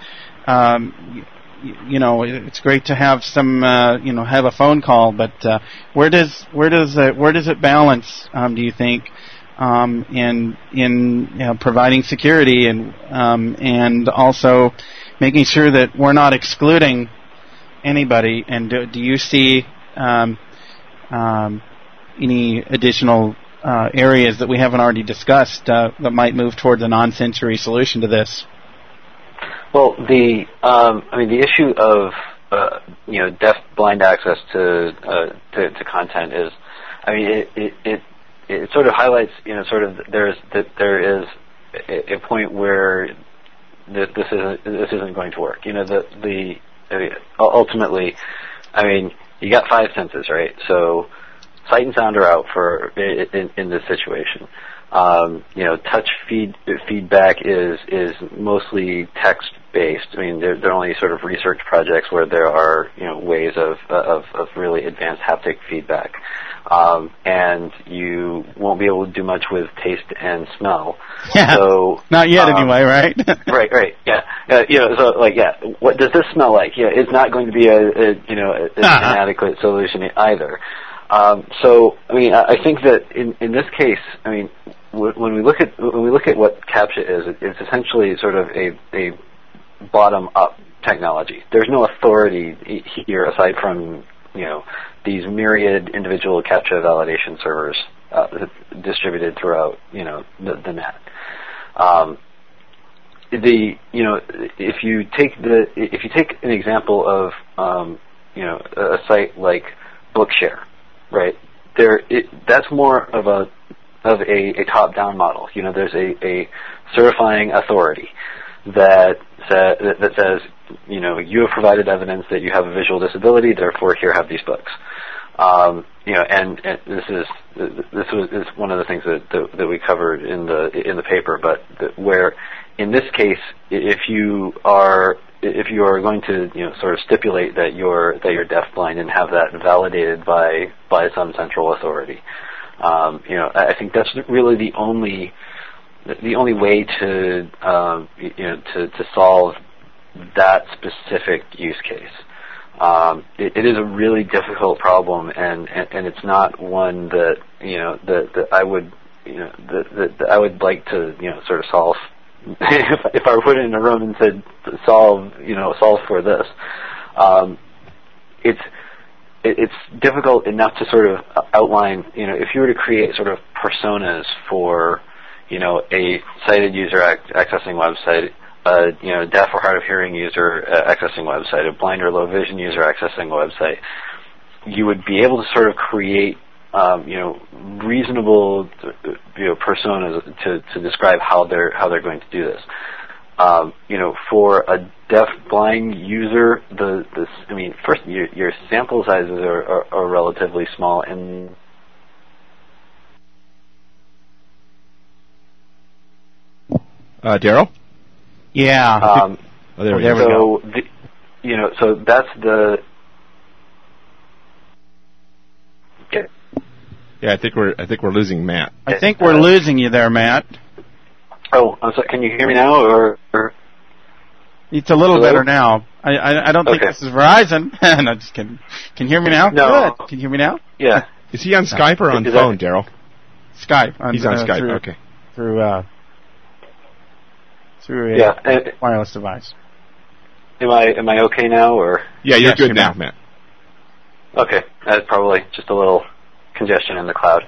it's great to have some, have a phone call, but where does it balance? Do you think in providing security and also making sure that we're not excluding anybody? And do you see any additional areas that we haven't already discussed that might move towards a non-sensory solution to this? Well, the issue of deaf blind access to content is, it sort of highlights there is a point where this isn't going to work. Ultimately, you got 5 senses, right? So sight and sound are out in this situation. touch feedback is mostly text based. I mean, there are only sort of research projects where there are ways of really advanced haptic feedback, and you won't be able to do much with taste and smell. Yeah. So not yet, anyway, right? right. Yeah. What does this smell like? Yeah, it's not going to be an adequate solution either. So, I mean, I think that in this case, I mean, when we look at what CAPTCHA is, it's essentially sort of a bottom-up technology. There's no authority here aside from these myriad individual CAPTCHA validation servers distributed throughout the net. If you take an example of a site like Bookshare, right? That's more of a top-down model. There's a certifying authority that says, you have provided evidence that you have a visual disability, therefore here have these books. And this is one of the things that we covered in the paper, but where in this case, if you are going to sort of stipulate that you're deafblind and have that validated by some central authority, I think that's really the only way to solve that specific use case. It is a really difficult problem, and it's not one that that I would that I would like to sort of solve. If I were put in a room and said solve for this, it's difficult enough to sort of outline. If you were to create sort of personas for a sighted user accessing website, a deaf or hard of hearing user accessing website, a blind or low vision user accessing website, you would be able to sort of create reasonable personas to describe how they're going to do this. For a deaf blind user, first your sample sizes are relatively small, and Daryl? Yeah. There we go. go. So that's the. Okay. Yeah, I think we're losing Matt. I think we're losing you there, Matt. Oh, I'm sorry. Can you hear me now, or? It's a little better now. I don't think this is Verizon. No, just kidding. Can you hear me now? No. Good. Can you hear me now? Yeah. Is he on Skype or on phone, Daryl? Skype. He's on Skype. Okay. Through a wireless device. Am I okay now, or? Yeah, you're good now, Matt. Okay, that's probably just a little congestion in the cloud.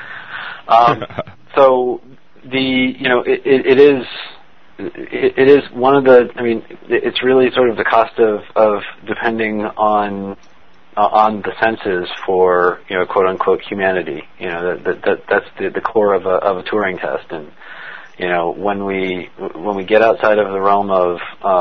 So it is one of the. I mean, it's really sort of the cost of depending on the senses for quote unquote humanity. That's the core of a Turing test, and when we get outside of the realm of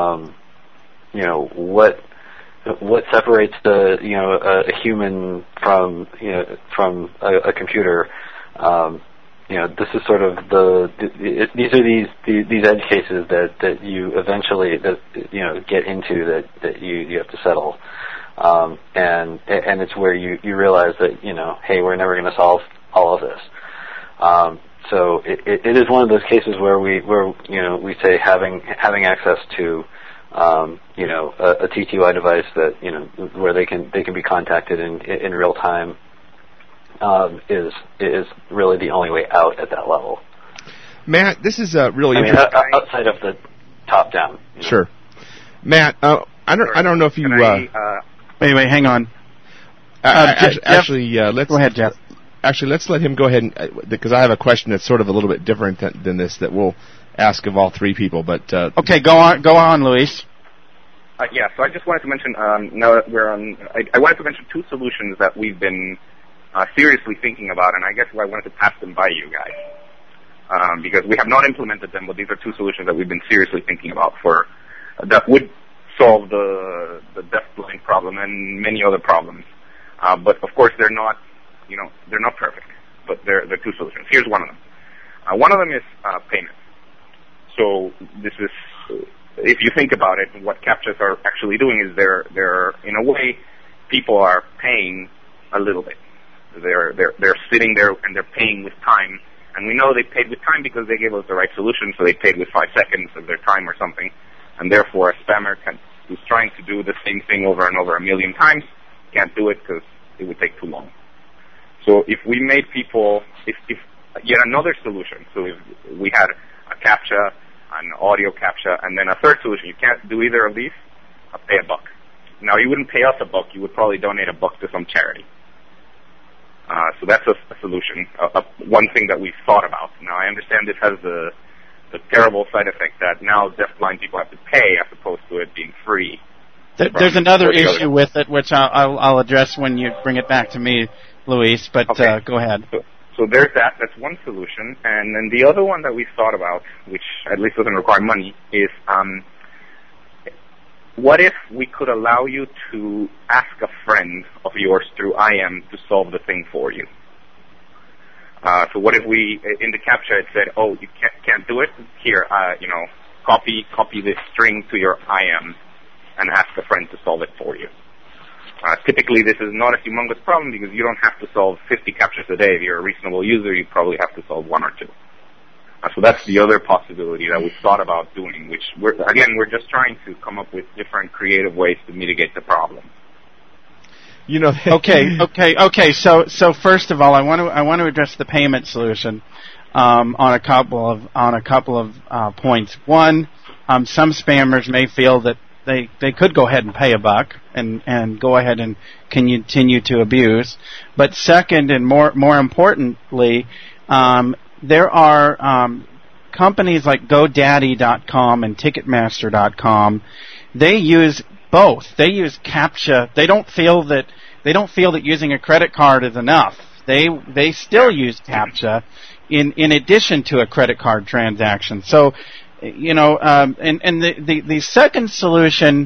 what separates a human from a computer. This is sort of these are these edge cases that you eventually get into that you have to settle, and it's where you realize that hey, we're never going to solve all of this. So it is one of those cases where we say having access to a TTY device that where they can be contacted in real time is really the only way out at that level. Matt, this is really outside of the top down. Sure, Matt. I don't know if you. Wait, hang on. Actually, let's go ahead, Jeff. Actually, let's let him go ahead because I have a question that's sort of a little bit different than this that we'll ask of all three people. But okay, go on, Luis. Yeah, so I just wanted to mention now that we're on. I wanted to mention two solutions that we've been seriously thinking about, and I guess I wanted to pass them by you guys because we have not implemented them, but these are two solutions that we've been seriously thinking about that would solve the deaf-blind problem and many other problems. But of course, they're not perfect, but they're two solutions. Here's one of them. One of them is payment. So this is, if you think about it, what CAPTCHAs are actually doing is they're in a way, people are paying a little bit. They're sitting there and they're paying with time, and we know they paid with time because they gave us the right solution, so they paid with 5 seconds of their time or something, and therefore a spammer who's trying to do the same thing over and over 1 million times can't do it because it would take too long. So if we made people, if yet another solution, so if we had a CAPTCHA, an audio CAPTCHA, and then a third solution, you can't do either of these, pay $1. Now you wouldn't pay us $1, you would probably donate $1 to some charity. So that's a solution, one thing that we've thought about. Now I understand this has the terrible side effect that now deafblind people have to pay as opposed to it being free. There's another issue with it, which I'll address when you bring it back to me, Luis, but okay. Go ahead. So there's that. That's one solution. And then the other one that we've thought about, which at least doesn't require money, is what if we could allow you to ask a friend of yours through IM to solve the thing for you? So what if we, in the CAPTCHA, it said, oh, you can't do it? Here, copy this string to your IM and ask a friend to solve it for you. Typically, this is not a humongous problem because you don't have to solve 50 CAPTCHAs a day. If you're a reasonable user, you probably have to solve 1 or 2. So that's the other possibility that we've thought about doing, which we're just trying to come up with different creative ways to mitigate the problem. Okay. So first of all, I want to address the payment solution on a couple of points. One, some spammers may feel that they could go ahead and pay $1 and go ahead and continue to abuse. But second, and more importantly, there are companies like GoDaddy.com and Ticketmaster.com. They use both. They use CAPTCHA. They don't feel that using a credit card is enough. They still use CAPTCHA in addition to a credit card transaction. So, and the second solution,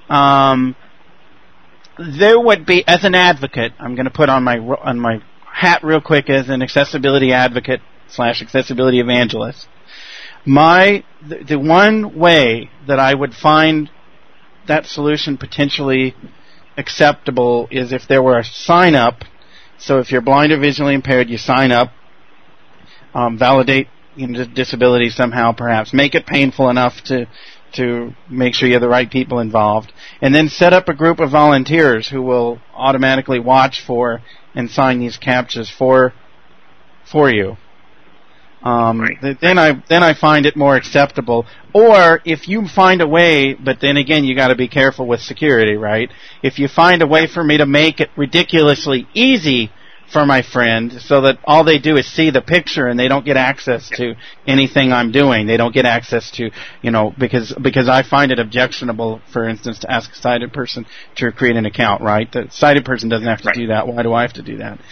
there would be, as an advocate, I'm going to put on my hat real quick as an accessibility advocate / accessibility evangelist. The one way that I would find that solution potentially acceptable is if there were a sign up. So if you're blind or visually impaired, you sign up, validate disability somehow, perhaps make it painful enough to make sure you have the right people involved, and then set up a group of volunteers who will automatically watch for and sign these CAPTCHAs for you. Right. Then I find it more acceptable. Or if you find a way, but then again you got to be careful with security, right? If you find a way for me to make it ridiculously easy for my friend, so that all they do is see the picture and they don't get access to anything I'm doing. They don't get access to, because I find it objectionable, for instance, to ask a sighted person to create an account, right? The sighted person doesn't have to do that. Why do I have to do that?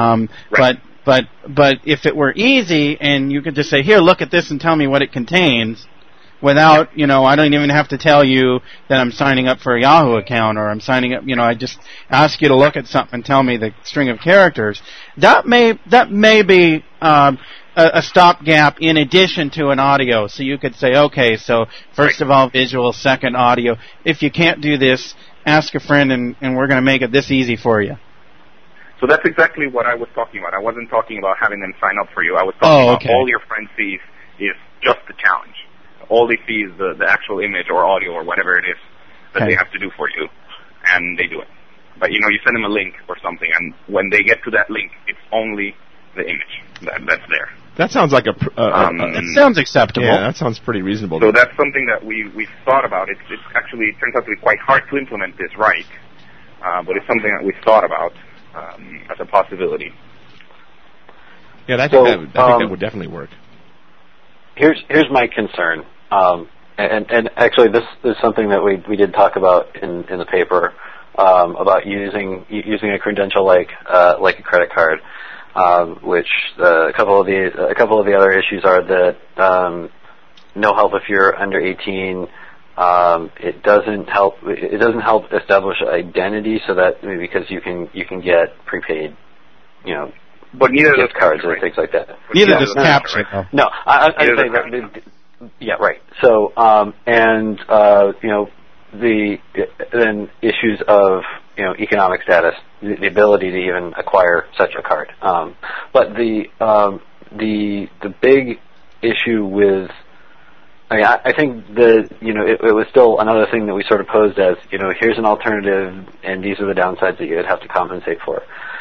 But if it were easy and you could just say, here, look at this and tell me what it contains, without, I don't even have to tell you that I'm signing up for a Yahoo account or I'm signing up, I just ask you to look at something and tell me the string of characters. That may be a stopgap in addition to an audio. So you could say, okay, so first of all, visual, second audio. If you can't do this, ask a friend and we're going to make it this easy for you. So that's exactly what I was talking about. I wasn't talking about having them sign up for you. I was talking about all your friend sees is just the challenge. All they see is the actual image or audio or whatever it is that they have to do for you, and they do it. But, you send them a link or something, and when they get to that link, it's only the image that's there. That sounds like that sounds acceptable. Yeah, that sounds pretty reasonable. So that's something that we've thought about. It actually turns out to be quite hard to implement this right, but it's something that we've thought about as a possibility. Yeah, I think that would definitely work. Here's my concern, and actually this is something that we did talk about in the paper about using a credential like a credit card, which a couple of the other issues are that no help if you're under 18. It doesn't help establish identity, so that because you can get prepaid but neither gift cards and things like that. Neither does CAPTCHA. Right? No, I'd say that. Yeah, right. So, then issues of economic status, the ability to even acquire such a card. But the big issue with, I think that it was still another thing that we sort of posed as here's an alternative, and these are the downsides that you'd have to compensate for.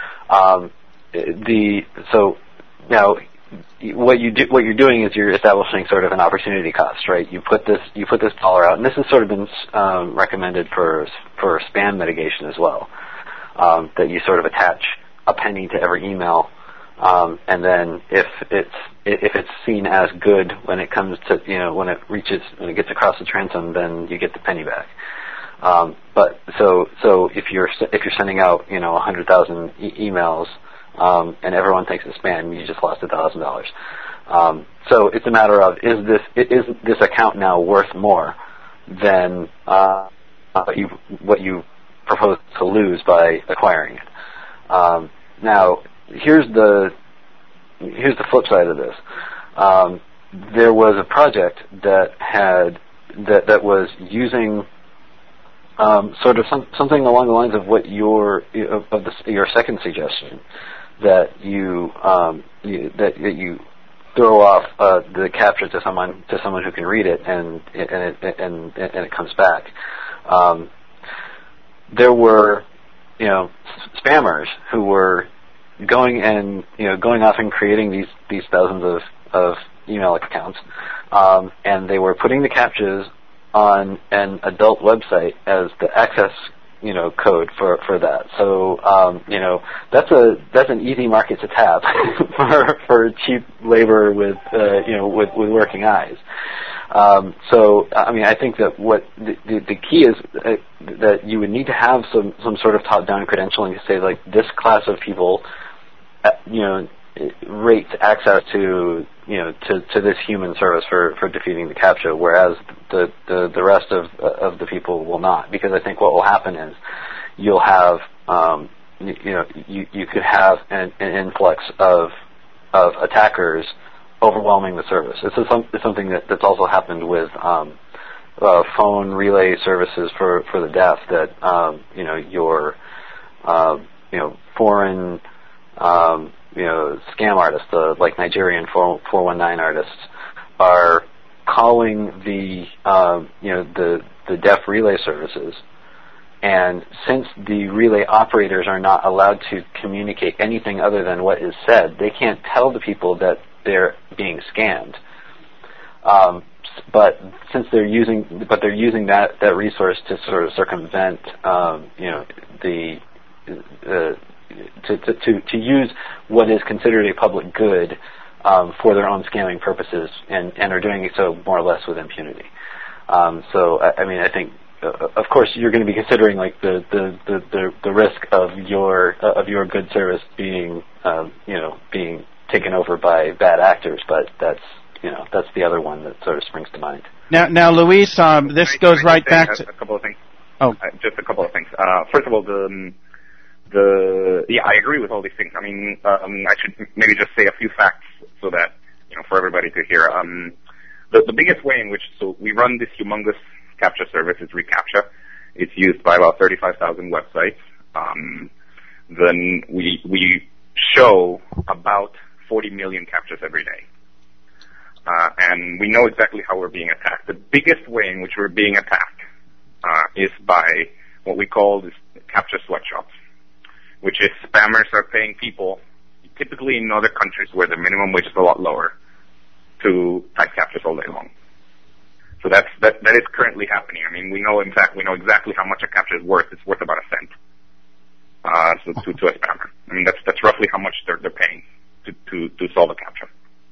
So now what you're doing is you're establishing sort of an opportunity cost, right? You put this dollar out, and this has sort of been recommended for spam mitigation as well. That you sort of attach a penny to every email, and then if it's seen as good when it comes to when it gets across the transom, then you get the penny back. But so if you're sending out 100,000 emails, and everyone thinks it's spam, you just lost $1,000. So it's a matter of is this account now worth more than what you propose to lose by acquiring it? Now here's the flip side of this. There was a project that was using sort of something along the lines of what your second suggestion, that you throw off the capture to someone who can read it, and it comes back. There were spammers who were going off and creating these thousands of email accounts, and they were putting the captchas on an adult website as the access code for that. So that's an easy market to tap for cheap labor with working eyes. So I think that what the key is that you would need to have some sort of top-down credentialing to say, like, this class of people rates access to this human service for defeating the CAPTCHA, whereas the rest of the people will not. Because I think what will happen is you'll have you could have an influx of attackers overwhelming the service. It's something that's also happened with phone relay services for the deaf, that your foreign scam artists, like Nigerian 419 artists, are calling the deaf relay services, and since the relay operators are not allowed to communicate anything other than what is said, they can't tell the people that they're being scammed. But since they're using that resource to sort of circumvent to use what is considered a public good for their own scamming purposes, and are doing it so more or less with impunity. So I think, of course, you're going to be considering like the risk of your good service being being taken over by bad actors, but that's the other one that sort of springs to mind. Now, Luis, this goes right back to a couple of things. Oh, just a couple of things. First of all, I agree with all these things. I should maybe just say a few facts so that for everybody to hear. The biggest way in which we run this humongous CAPTCHA service is reCAPTCHA. It's used by about 35,000 websites. Then we show about 40 million CAPTCHAs every day. And we know exactly how we're being attacked. The biggest way in which we're being attacked is by what we call this CAPTCHA sweatshops, which is spammers are paying people, typically in other countries where the minimum wage is a lot lower, to type CAPTCHAs all day long. So that is currently happening. We know exactly how much a CAPTCHA is worth. It's worth about a cent. To a spammer. That's roughly how much they're paying to solve a CAPTCHA.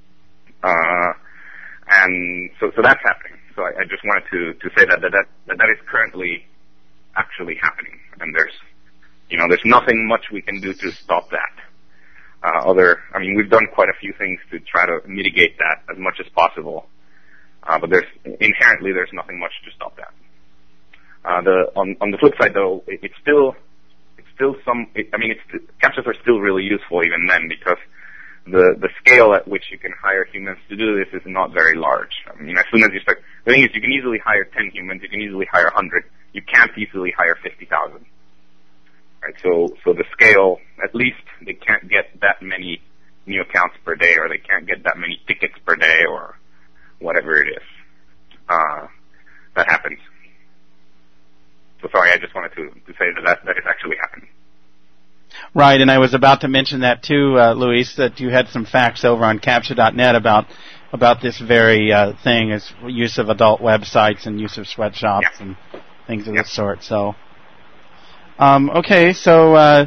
And so that's happening. So I just wanted to say that is currently actually happening, and there's nothing much we can do to stop that. We've done quite a few things to try to mitigate that as much as possible, but there's nothing much to stop that. On the flip side, though, it's still CAPTCHAs are still really useful even then, because the scale at which you can hire humans to do this is not very large. I mean, as soon as you start, the thing is, you can easily hire 10 humans, you can easily hire 100. You can't easily hire 50,000. Right? So the scale, at least they can't get that many new accounts per day, or they can't get that many tickets per day, or whatever it is. That happens. So sorry, I just wanted to say that is actually happening. Right, and I was about to mention that too, Luis, that you had some facts over on CAPTCHA.net about this very thing, as use of adult websites and use of sweatshops and things of this sort. So, okay, so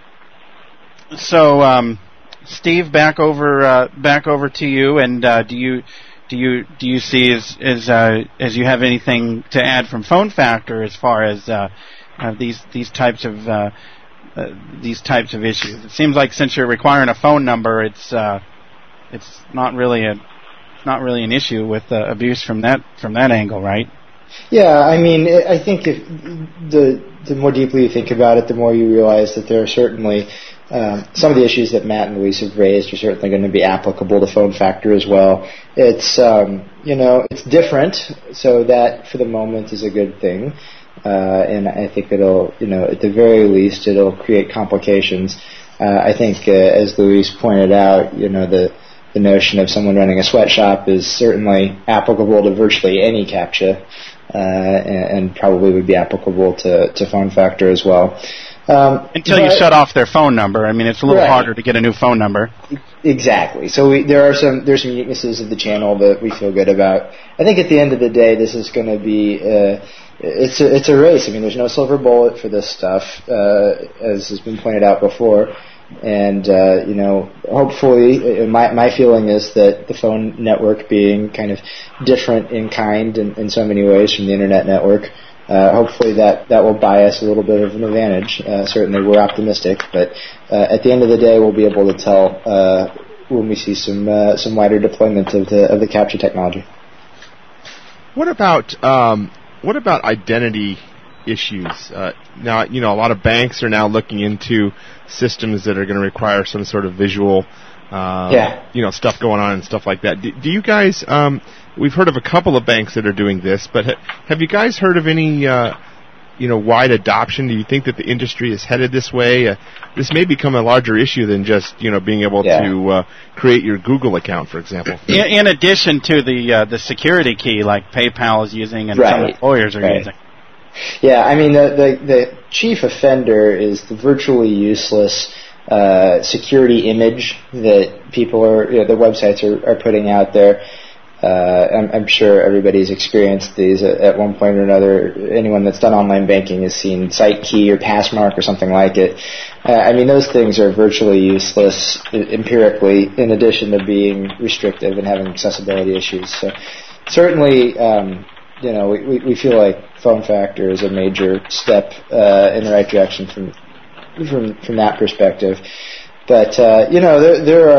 Steve, back over to you. And do you see as you have anything to add from Phone Factor as far as these types of issues? It seems like since you're requiring a phone number, it's not really an issue with abuse from that angle, right? Yeah, I mean, I think if the more deeply you think about it, the more you realize that there are certainly some of the issues that Matt and Luis have raised are certainly going to be applicable to Phone Factor as well. It's it's different, so that for the moment is a good thing. And I think it'll, at the very least, it'll create complications. I think, as Luis pointed out, the notion of someone running a sweatshop is certainly applicable to virtually any CAPTCHA, and probably would be applicable to Phone Factor as well. Until you shut off their phone number. I mean, it's a little harder to get a new phone number. Exactly. So there's some weaknesses of the channel that we feel good about. I think at the end of the day, this is going to be it's a race. I mean, there's no silver bullet for this stuff, as has been pointed out before. And hopefully, my feeling is that the phone network being kind of different in kind in so many ways from the internet network, hopefully that will buy us a little bit of an advantage. Certainly, we're optimistic, but at the end of the day, we'll be able to tell when we see some wider deployment of the CAPTCHA technology. What about identity issues? Now, a lot of banks are now looking into systems that are going to require some sort of visual, stuff going on and stuff like that. Do you guys? We've heard of a couple of banks that are doing this, but have you guys heard of any, wide adoption? Do you think that the industry is headed this way? This may become a larger issue than just, being able to create your Google account, for example. In addition to the security key, like PayPal is using and some employers are using. Yeah, I mean, the chief offender is the virtually useless security image that people the websites are putting out there. I'm sure everybody's experienced these at one point or another. Anyone that's done online banking has seen SiteKey or Passmark or something like it. I mean, those things are virtually useless empirically, in addition to being restrictive and having accessibility issues. So certainly, we feel like Phone Factor is a major step in the right direction from that perspective. But there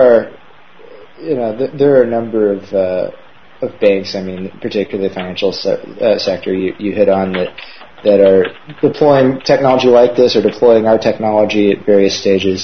are a number of banks. I mean, particularly the financial sector you hit on that are deploying technology like this or deploying our technology at various stages.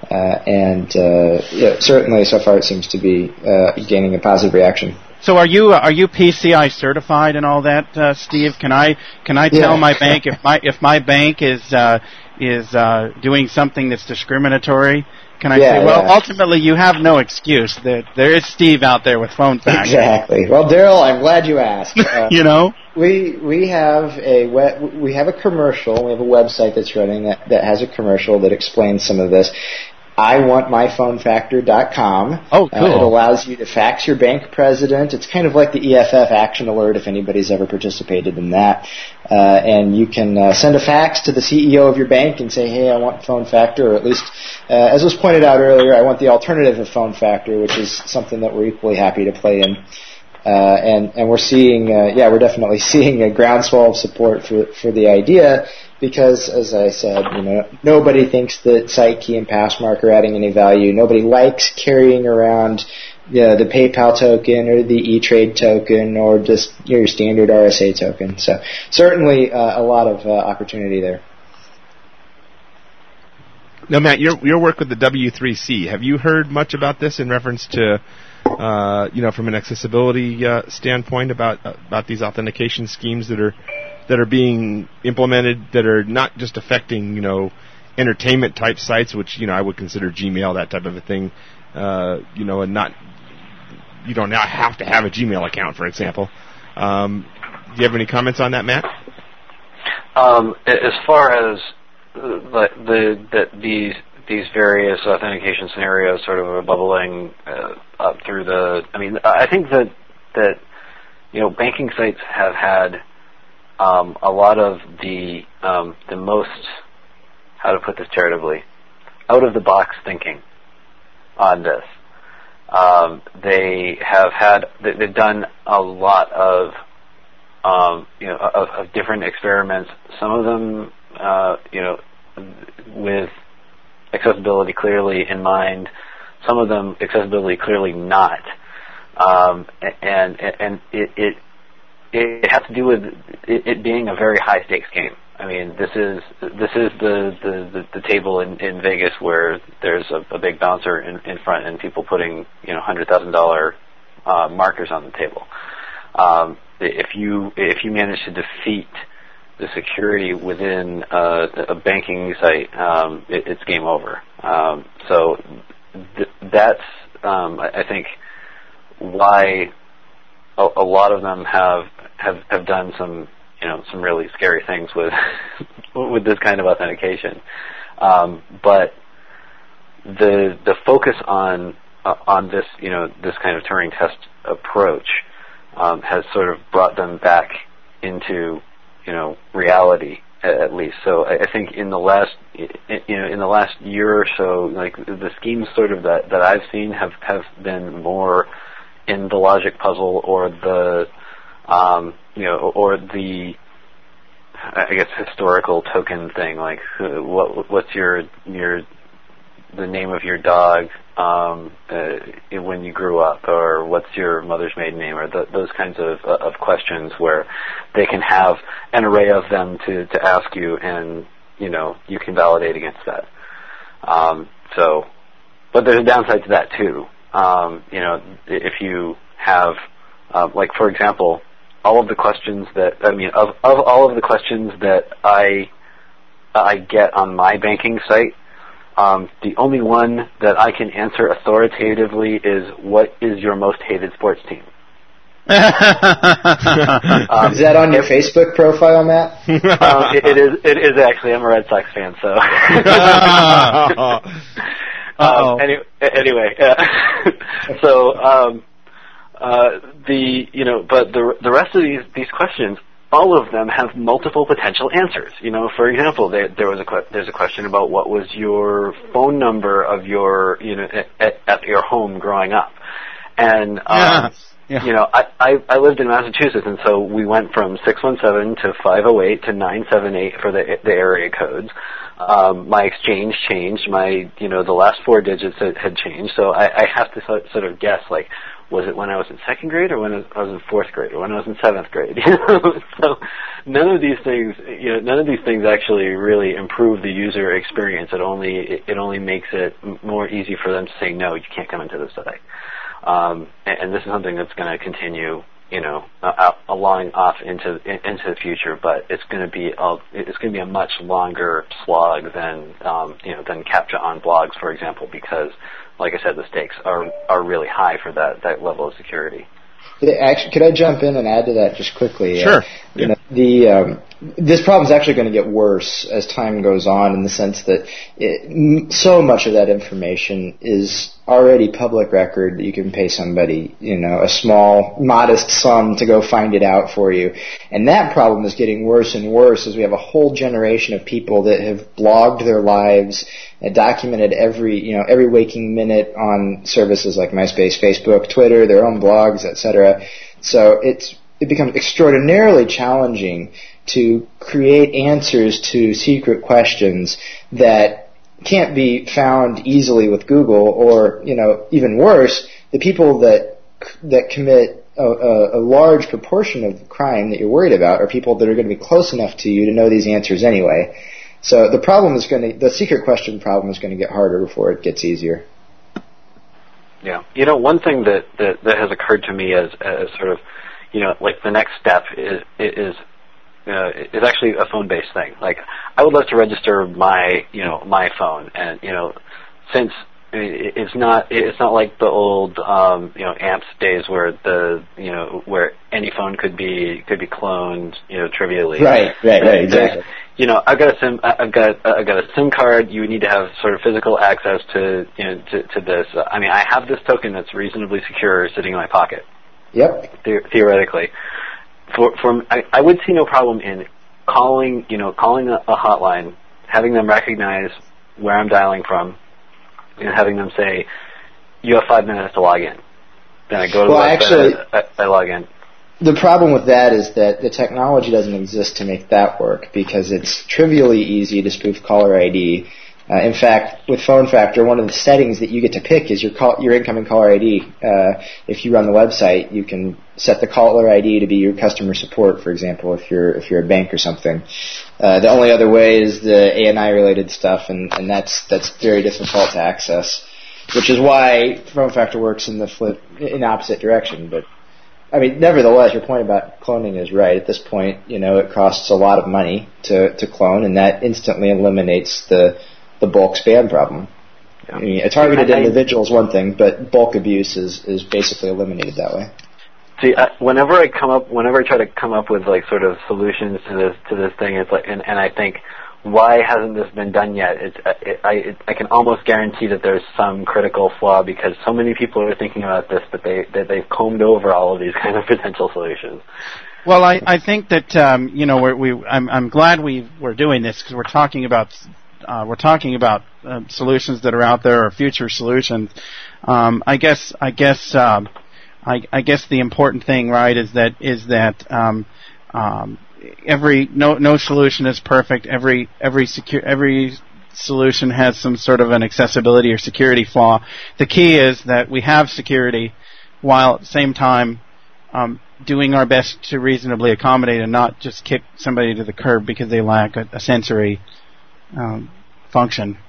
Certainly so far it seems to be gaining a positive reaction. So are you PCI certified and all that, Steve? Can I tell my bank if my bank is doing something that's discriminatory? Can I say, ultimately you have no excuse. There is Steve out there with Phone Factor. Exactly. Well, Daryl, I'm glad you asked. We have a commercial. We have a website that's running that has a commercial that explains some of this. iwantmyphonefactor.com. Oh, cool. It allows you to fax your bank president. It's kind of like the EFF action alert if anybody's ever participated in that. And you can send a fax to the CEO of your bank and say, hey, I want Phone Factor, or at least, as was pointed out earlier, I want the alternative of Phone Factor, which is something that we're equally happy to play in. And we're seeing, we're definitely seeing a groundswell of support for the idea. Because, as I said, nobody thinks that SiteKey and Passmark are adding any value. Nobody likes carrying around the PayPal token or the E-Trade token or just your standard RSA token. So certainly a lot of opportunity there. Now, Matt, your work with the W3C, have you heard much about this in reference to, from an accessibility standpoint about these authentication schemes that are being implemented that are not just affecting, entertainment type sites, which, I would consider Gmail, that type of a thing, and not, you don't now have to have a Gmail account, for example. Do you have any comments on that, Matt? As far as these various authentication scenarios sort of are bubbling up through I think that banking sites have had a lot of the most, how to put this charitably, out of the box thinking on this. They've done a lot of of different experiments. Some of them with accessibility clearly in mind, some of them accessibility clearly not, and it has to do with it being a very high stakes game. I mean, this is the table in Vegas where there's a big bouncer in front and people putting $100,000 markers on the table. If you manage to defeat the security within a banking site, it's game over. So that's I think why a lot of them have done some really scary things with with this kind of authentication. But the focus on this this kind of Turing test approach has sort of brought them back into reality at least. So I think in the last in the last year or so, like the schemes sort of that I've seen have been more in the logic puzzle or the or the I guess historical token thing, like what's the name of your dog when you grew up, or what's your mother's maiden name, or those kinds of questions where they can have an array of them to ask you, and you can validate against that. But there's a downside to that too. If you have like, for example, all of the questions that of all of the questions that I get on my banking site, the only one that I can answer authoritatively is, what is your most hated sports team? Is that on your Facebook profile, Matt? It is actually. I'm a Red Sox fan, so. Anyway, so but the rest of these questions, all of them have multiple potential answers. For example, there's a question about what was your phone number of your at your home growing up, and I lived in Massachusetts, and so we went from 617 to 508 to 978 for the area codes. My exchange changed. My the last four digits had changed, so I have to sort of guess, like, was it when I was in second grade, or when I was in fourth grade, or when I was in seventh grade? So none of these things actually really improve the user experience. It only makes it more easy for them to say, no, you can't come into the site. And this is something that's going to continue, along off into the future. But it's going to be a much longer slog than CAPTCHA on blogs, for example, because, like I said, the stakes are really high for that level of security. Could I jump in and add to that just quickly? Sure. This problem is actually going to get worse as time goes on, in the sense that so much of that information is already public record that you can pay somebody, a small, modest sum to go find it out for you. And that problem is getting worse and worse as we have a whole generation of people that have blogged their lives and documented every waking minute on services like MySpace, Facebook, Twitter, their own blogs, etc. So it becomes extraordinarily challenging to create answers to secret questions that can't be found easily with Google, or, even worse, the people that commit a large proportion of the crime that you're worried about are people that are going to be close enough to you to know these answers anyway. So the secret question problem is going to get harder before it gets easier. Yeah. One thing that has occurred to me as sort of, like the next step is actually a phone-based thing. Like, I would love to register my phone, and since it's not like the old AMPS days where where any phone could be cloned trivially. Right, exactly. I've got a SIM card. You need to have sort of physical access to this. I mean, I have this token that's reasonably secure sitting in my pocket. Yep. Theoretically, I would see no problem in calling a hotline, having them recognize where I'm dialing from, and having them say, "You have 5 minutes to log in." Then I go to the website, I log in. The problem with that is that the technology doesn't exist to make that work, because it's trivially easy to spoof caller ID. In fact, with Phone Factor, one of the settings that you get to pick is your incoming caller ID. If you run the website, you can set the caller ID to be your customer support, for example, if you're a bank or something. The only other way is the ANI related stuff, and that's very difficult to access, which is why Phone Factor works in the opposite direction. But I mean, nevertheless, your point about cloning is right. At this point, it costs a lot of money to clone, and that instantly eliminates the bulk spam problem. Yeah. I mean, a targeted individual is one thing, but bulk abuse is basically eliminated that way. See, whenever I try to come up with like sort of solutions to this thing, it's like, and I think, why hasn't this been done yet? I can almost guarantee that there's some critical flaw, because so many people are thinking about this, but they've combed over all of these kind of potential solutions. Well, I think that I'm glad we're doing this, because we're talking about solutions that are out there, or future solutions. I guess the important thing, right, is that no solution is perfect. Every solution has some sort of an accessibility or security flaw. The key is that we have security, while at the same time doing our best to reasonably accommodate and not just kick somebody to the curb because they lack a sensory function.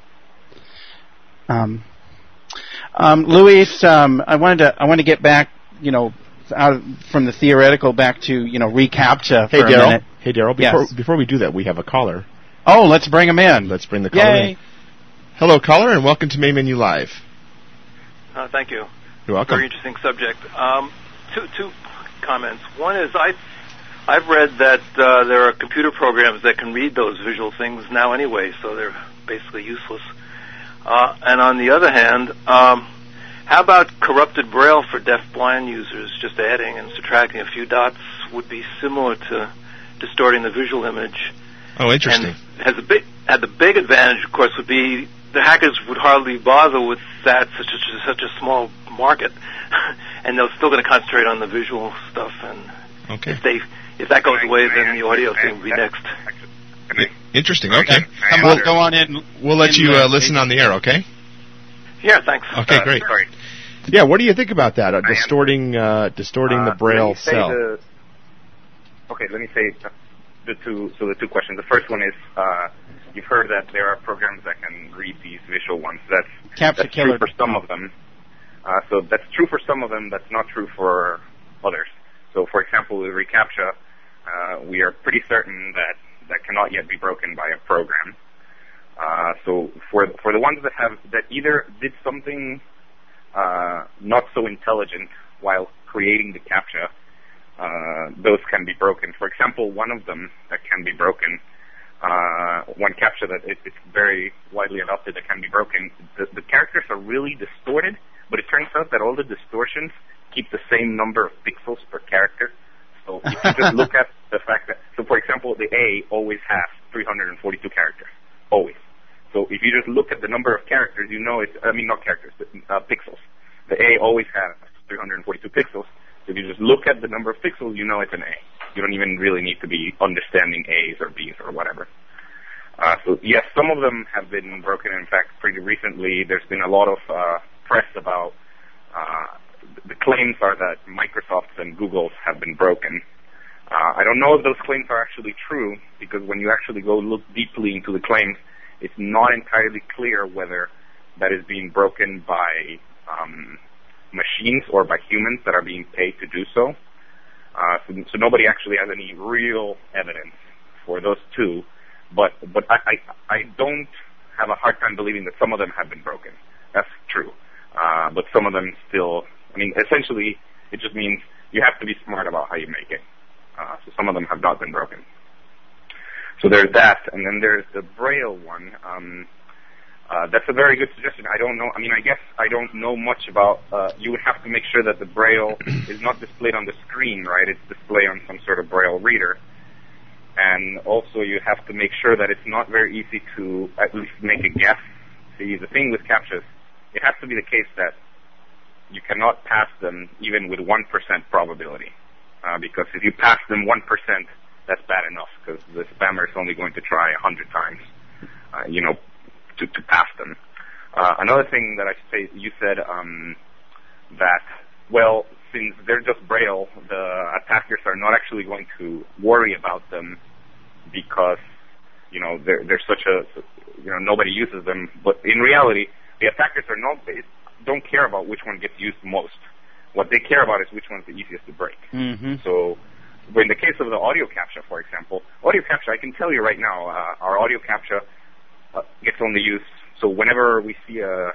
Luis, I wanted to get back, out from the theoretical back to reCAPTCHA for a minute. Hey, Daryl. Before we do that, we have a caller. Oh, let's bring him in. Let's bring the caller in. Hello, caller, and welcome to Main Menu Live. Thank you. You're welcome. Very interesting subject. Two comments. One is I've read that there are computer programs that can read those visual things now anyway, so they're basically useless. And on the other hand, how about corrupted Braille for deaf-blind users? Just adding and subtracting a few dots would be similar to distorting the visual image. Oh, interesting. And the big advantage, of course, would be the hackers would hardly bother with that, such a small market, and they're still going to concentrate on the visual stuff. And okay. If that goes away, then the audio thing will be next. Interesting. Okay. We'll go on in. We'll let you listen on the air. Okay. Yeah. Thanks. Okay. Great. Sorry. Yeah. What do you think about that? Distorting the Braille cell. Okay. Let me say the two questions. The first one is you've heard that there are programs that can read these visual ones. That's true for some of them. So that's true for some of them. That's not true for others. So, for example, with reCAPTCHA, we are pretty certain that cannot yet be broken by a program. So for the ones that either did something not so intelligent while creating the CAPTCHA, those can be broken. For example, one of them that can be broken, one CAPTCHA that it's very widely adopted that can be broken, the characters are really distorted, but it turns out that all the distortions keep the same number of pixels per character. So if you just look at the fact that, so for example, the A always has 342 characters. Always. So if you just look at the number of characters, not characters, but pixels. The A always has 342 pixels. So if you just look at the number of pixels, you know it's an A. You don't even really need to be understanding A's or B's or whatever. So yes, some of them have been broken. In fact, pretty recently, there's been a lot of press about the claims are that Microsoft's and Google's have been broken. I don't know if those claims are actually true, because when you actually go look deeply into the claims, it's not entirely clear whether that is being broken by machines or by humans that are being paid to do so. So nobody actually has any real evidence for those two. But I don't have a hard time believing that some of them have been broken. That's true. But some of them still, I mean, essentially, it just means you have to be smart about how you make it. So some of them have not been broken. So there's that, and then there's the Braille one. That's a very good suggestion. I don't know. I mean, I guess I don't know much about. You would have to make sure that the Braille is not displayed on the screen, right? It's displayed on some sort of Braille reader. And also, you have to make sure that it's not very easy to at least make a guess. See, the thing with CAPTCHAs, it has to be the case that you cannot pass them even with 1% probability. Because if you pass them 1%, that's bad enough, because the spammer is only going to try 100 times, to pass them. Another thing that I should say, you said that, well, since they're just Braille, the attackers are not actually going to worry about them because, they're such a, nobody uses them. But in reality, the attackers don't care about which one gets used most. What they care about is which one's the easiest to break. Mm-hmm. So, in the case of the audio CAPTCHA, for example, audio CAPTCHA, I can tell you right now, our audio CAPTCHA gets only used. So whenever we see a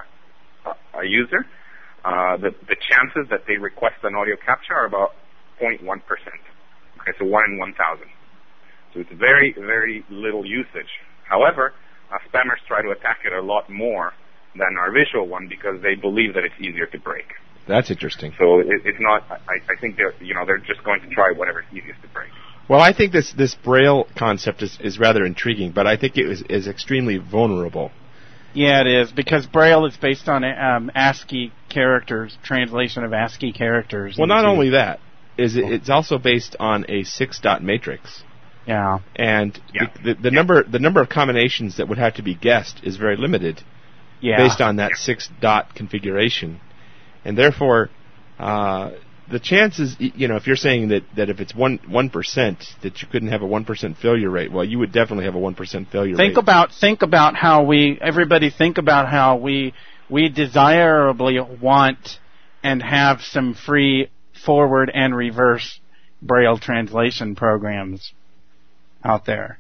user, the chances that they request an audio CAPTCHA are about 0.1%. Okay, so 1 in 1,000. So it's very, very little usage. However, spammers try to attack it a lot more than our visual one because they believe that it's easier to break. That's interesting. So it's not. I think they're just going to try whatever's easiest to break. Well, I think this Braille concept is rather intriguing, but I think it is extremely vulnerable. Yeah, it is, because Braille is based on ASCII characters, translation of ASCII characters. Well, not only that, it's also based on a 6-dot matrix. Yeah. And the number of combinations that would have to be guessed is very limited, based on that 6-dot configuration. And therefore, the chances, if you're saying that if it's 1%, that you couldn't have a 1% failure rate, well, you would definitely have a 1% failure rate. Think about how everybody think about how we desirably want and have some free forward and reverse Braille translation programs out there.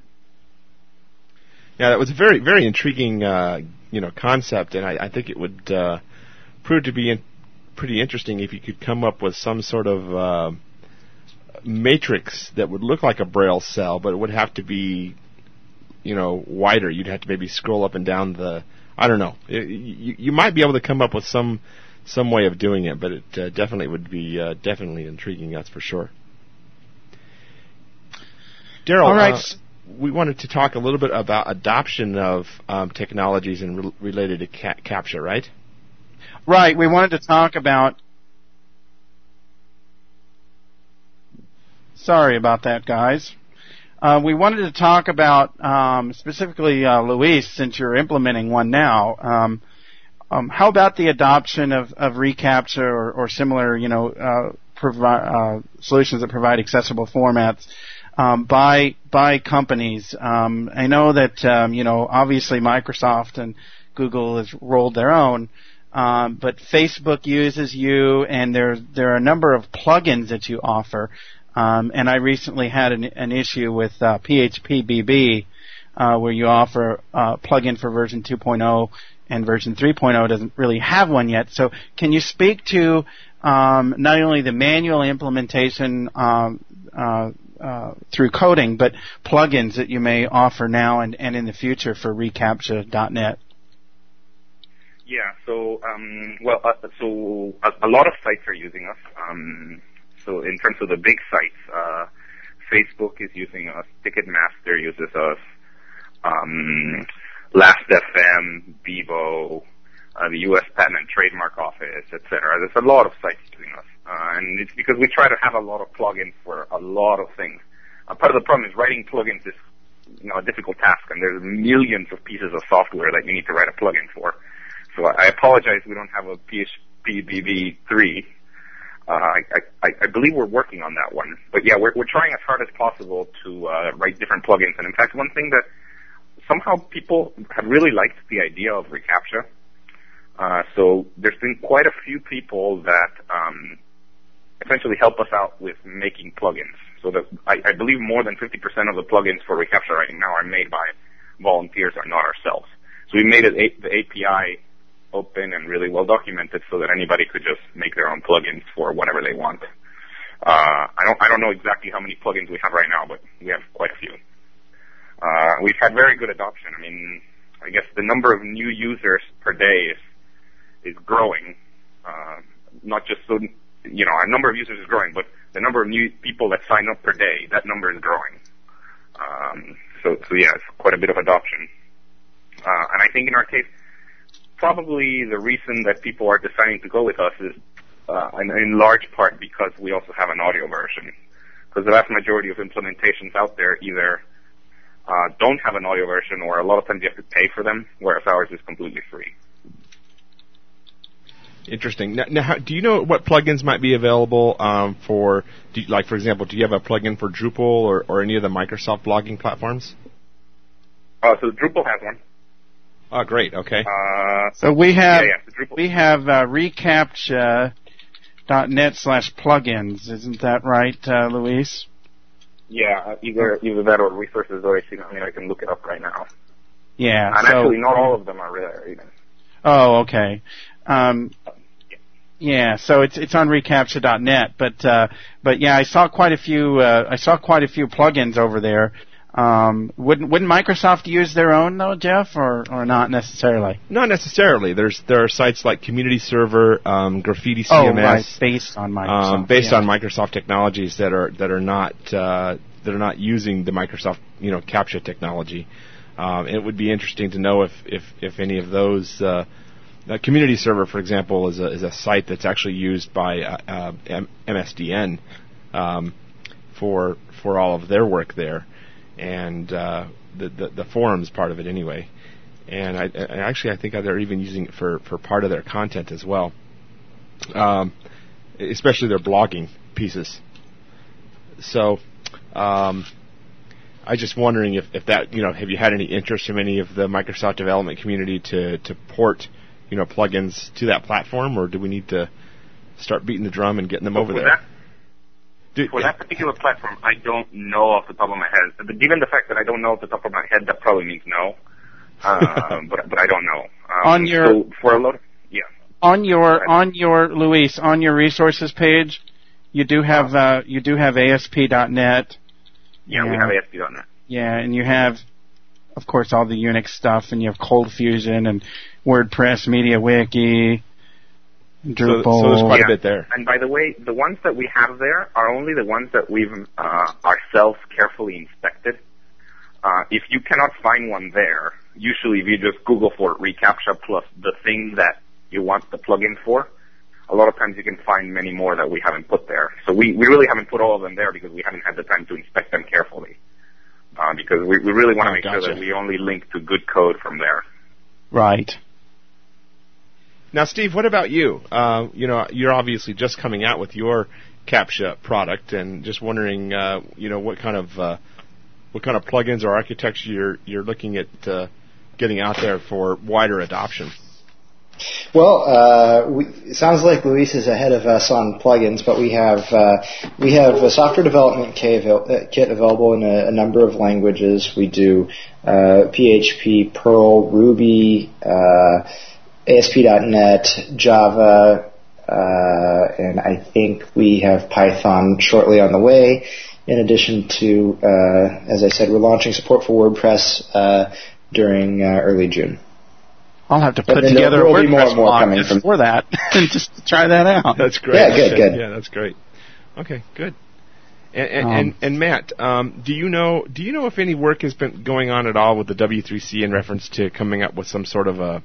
Yeah, that was a very, very intriguing, concept, and I think it would prove to be pretty interesting if you could come up with some sort of matrix that would look like a Braille cell, but it would have to be, wider. You'd have to maybe scroll up and down I don't know. You might be able to come up with some way of doing it, but it definitely would be definitely intriguing, that's for sure. Daryl, all right. We wanted to talk a little bit about adoption of technologies related to CAPTCHA, right? Right. We wanted to talk about... Sorry about that, guys. We wanted to talk about, specifically, Luis, since you're implementing one now, how about the adoption of reCAPTCHA or similar, solutions that provide accessible formats by companies? I know that, obviously Microsoft and Google has rolled their own, but Facebook uses you, and there are a number of plugins that you offer. And I recently had an issue with PHPBB, where you offer a plugin for version 2.0, and version 3.0 doesn't really have one yet. So can you speak to not only the manual implementation through coding, but plugins that you may offer now and in the future for reCAPTCHA.net? Yeah, so a lot of sites are using us. So in terms of the big sites, Facebook is using us, Ticketmaster uses us, Last.fm, Bevo, the U.S. Patent and Trademark Office, etc. There's a lot of sites using us, and it's because we try to have a lot of plugins for a lot of things. Part of the problem is writing plugins is a difficult task, and there's millions of pieces of software that you need to write a plugin for. So I apologize we don't have a PHPBB3. I believe we're working on that one. But yeah, we're trying as hard as possible to write different plugins. And in fact, one thing that somehow people have really liked the idea of reCAPTCHA. So there's been quite a few people that essentially help us out with making plugins. So that I believe more than 50% of the plugins for reCAPTCHA right now are made by volunteers and not ourselves. So we made the API open and really well documented so that anybody could just make their own plugins for whatever they want. I don't know exactly how many plugins we have right now, but we have quite a few. We've had very good adoption. I mean, I guess the number of new users per day is growing. Not just so, our number of users is growing, but the number of new people that sign up per day, that number is growing. So yeah, it's quite a bit of adoption. And I think in our case, probably the reason that people are deciding to go with us is in large part because we also have an audio version. Because the vast majority of implementations out there either don't have an audio version, or a lot of times you have to pay for them, whereas ours is completely free. Interesting. Now, do you know what plugins might be available for example, do you have a plugin for Drupal or any of the Microsoft blogging platforms? So Drupal has one. Oh, great. Okay. So we have Drupal. we have reCAPTCHA.net/plugins. Isn't that right, Luis? Yeah, either that or resources.ac. I mean, I can look it up right now. Yeah. And actually, not all of them are there even. Oh, okay. Yeah, so it's on reCAPTCHA.net, but yeah, I saw quite a few plugins over there. Wouldn't Microsoft use their own though, Jeff, or not necessarily? Not necessarily. There are sites like Community Server, Graffiti CMS, right, based on Microsoft, on Microsoft technologies that are not using the Microsoft CAPTCHA technology. It would be interesting to know if any of those. Community Server, for example, is a site that's actually used by MSDN for all of their work there, and the forums part of it anyway. And I think they're even using it for part of their content as well, especially their blogging pieces. So I was just wondering if that have you had any interest from any of the Microsoft development community to port plugins to that platform, or do we need to start beating the drum and getting them over there? For that particular platform, I don't know off the top of my head. But given the fact that I don't know off the top of my head, that probably means no. But I don't know. On your Luis, on your resources page, you do have ASP.NET. Yeah, we have ASP.NET. Yeah, and you have, of course, all the Unix stuff, and you have Cold Fusion and WordPress, MediaWiki, Drupal. So there's quite a bit there. And by the way, the ones that we have there are only the ones that we've ourselves carefully inspected. If you cannot find one there, usually if you just Google for reCAPTCHA plus the thing that you want the plugin for, a lot of times you can find many more that we haven't put there. So we really haven't put all of them there because we haven't had the time to inspect them carefully. Because we really want to make sure that we only link to good code from there. Right. Now, Steve, what about you? You're obviously just coming out with your CAPTCHA product, and just wondering, what kind of plugins or architecture you're looking at getting out there for wider adoption. Well, it sounds like Luis is ahead of us on plugins, but we have a software development kit available in a number of languages. We do PHP, Perl, Ruby, ASP.NET, Java, and I think we have Python shortly on the way. In addition to, as I said, we're launching support for WordPress during early June. I'll have to put together a WordPress blog just for that, and just to try that out. That's great. Yeah, good. Yeah, that's great. Okay, good. And Matt, do you know if any work has been going on at all with the W3C in reference to coming up with some sort of a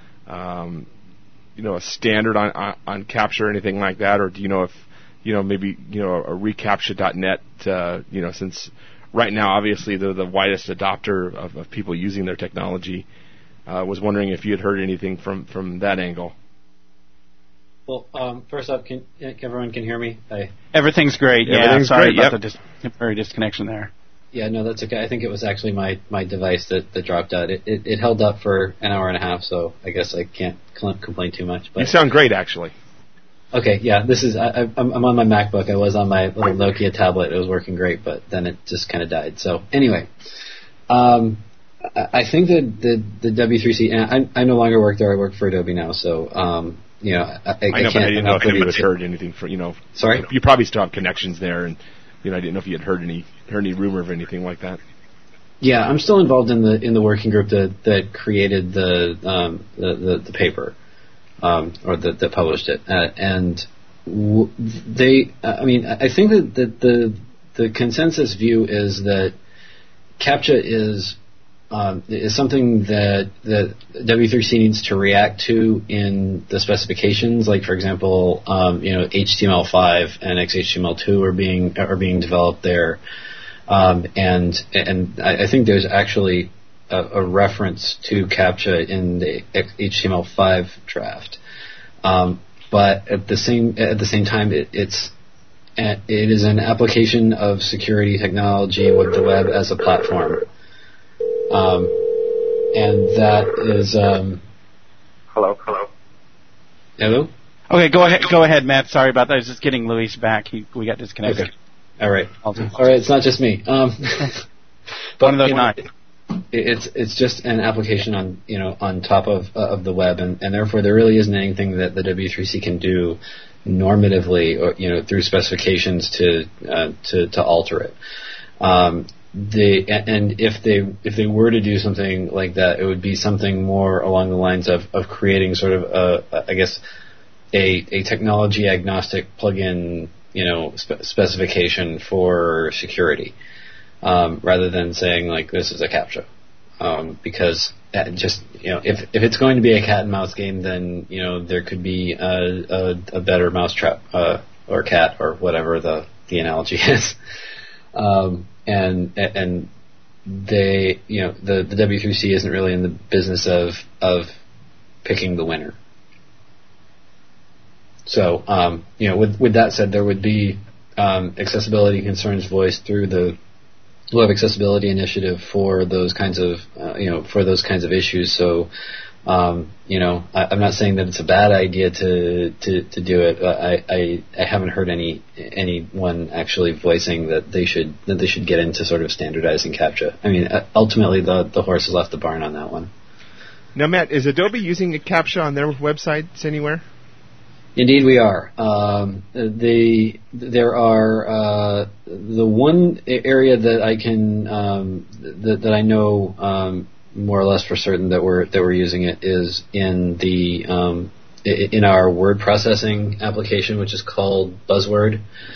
standard on capture or anything like that, or do you know if maybe a reCAPTCHA.net, since right now obviously they're the widest adopter of people using their technology. Was wondering if you had heard anything from that angle. Well, first up, can everyone can hear me? Everything's great. Yeah, Everything's sorry great, about the temporary disconnection there. Yeah, no, that's okay. I think it was actually my device that dropped out. It held up for an hour and a half, so I guess I can't complain too much. But You sound great, actually. okay, yeah, this is I'm on my MacBook. I was on my little Nokia tablet. It was working great, but then it just kind of died. So anyway, I think that the W3C, and I no longer work there. I work for Adobe now, so I know, but I can't didn't know if enough anybody had heard anything Sorry? You probably still have connections there, and I didn't know if you had heard any rumor of anything like that. Yeah, I'm still involved in the working group that created the paper, or that published it, and I think that the consensus view is that CAPTCHA is something that W3C needs to react to in the specifications. Like, for example, HTML5 and XHTML2 are being developed there, and I think there's actually a reference to CAPTCHA in the HTML5 draft. But at the same time, it is an application of security technology with the web as a platform. And that is Hello. hello. Okay, go ahead, Matt. Sorry about that. I was just getting Luis back. We got disconnected. Okay. All right. It's not just me. But one of those nights. It's just an application on top of the web, and therefore there really isn't anything that the W3C can do normatively or through specifications to alter it. And if they were to do something like that, it would be something more along the lines of creating sort of a technology agnostic plugin specification for security, rather than saying like this is a CAPTCHA, because if it's going to be a cat and mouse game, then there could be a better mousetrap or cat or whatever the analogy is. And they, the W3C isn't really in the business of picking the winner. So, with that said, there would be accessibility concerns voiced through the Web Accessibility Initiative for those kinds of issues. So, I'm not saying that it's a bad idea to do it. I haven't heard anyone actually voicing that they should get into sort of standardizing CAPTCHA. I mean, ultimately the horse has left the barn on that one. Now, Matt, is Adobe using a CAPTCHA on their websites anywhere? Indeed, we are. There are the one area that I can that I know more or less for certain that we're using it is in the in our word processing application, which is called Buzzword,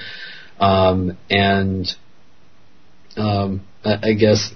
and I guess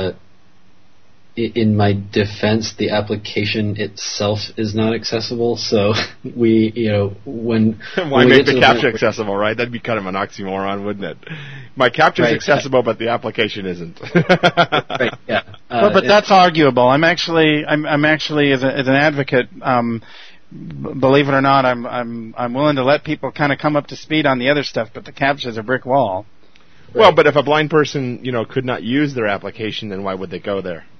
in my defense, the application itself is not accessible. So we, when why make the CAPTCHA accessible, right? That'd be kind of an oxymoron, wouldn't it? My CAPTCHA is accessible, but the application isn't. Right. Yeah. But that's arguable. I'm actually as an advocate. Believe it or not, I'm willing to let people kind of come up to speed on the other stuff, but the CAPTCHA is a brick wall. Right. Well, but if a blind person, could not use their application, then why would they go there?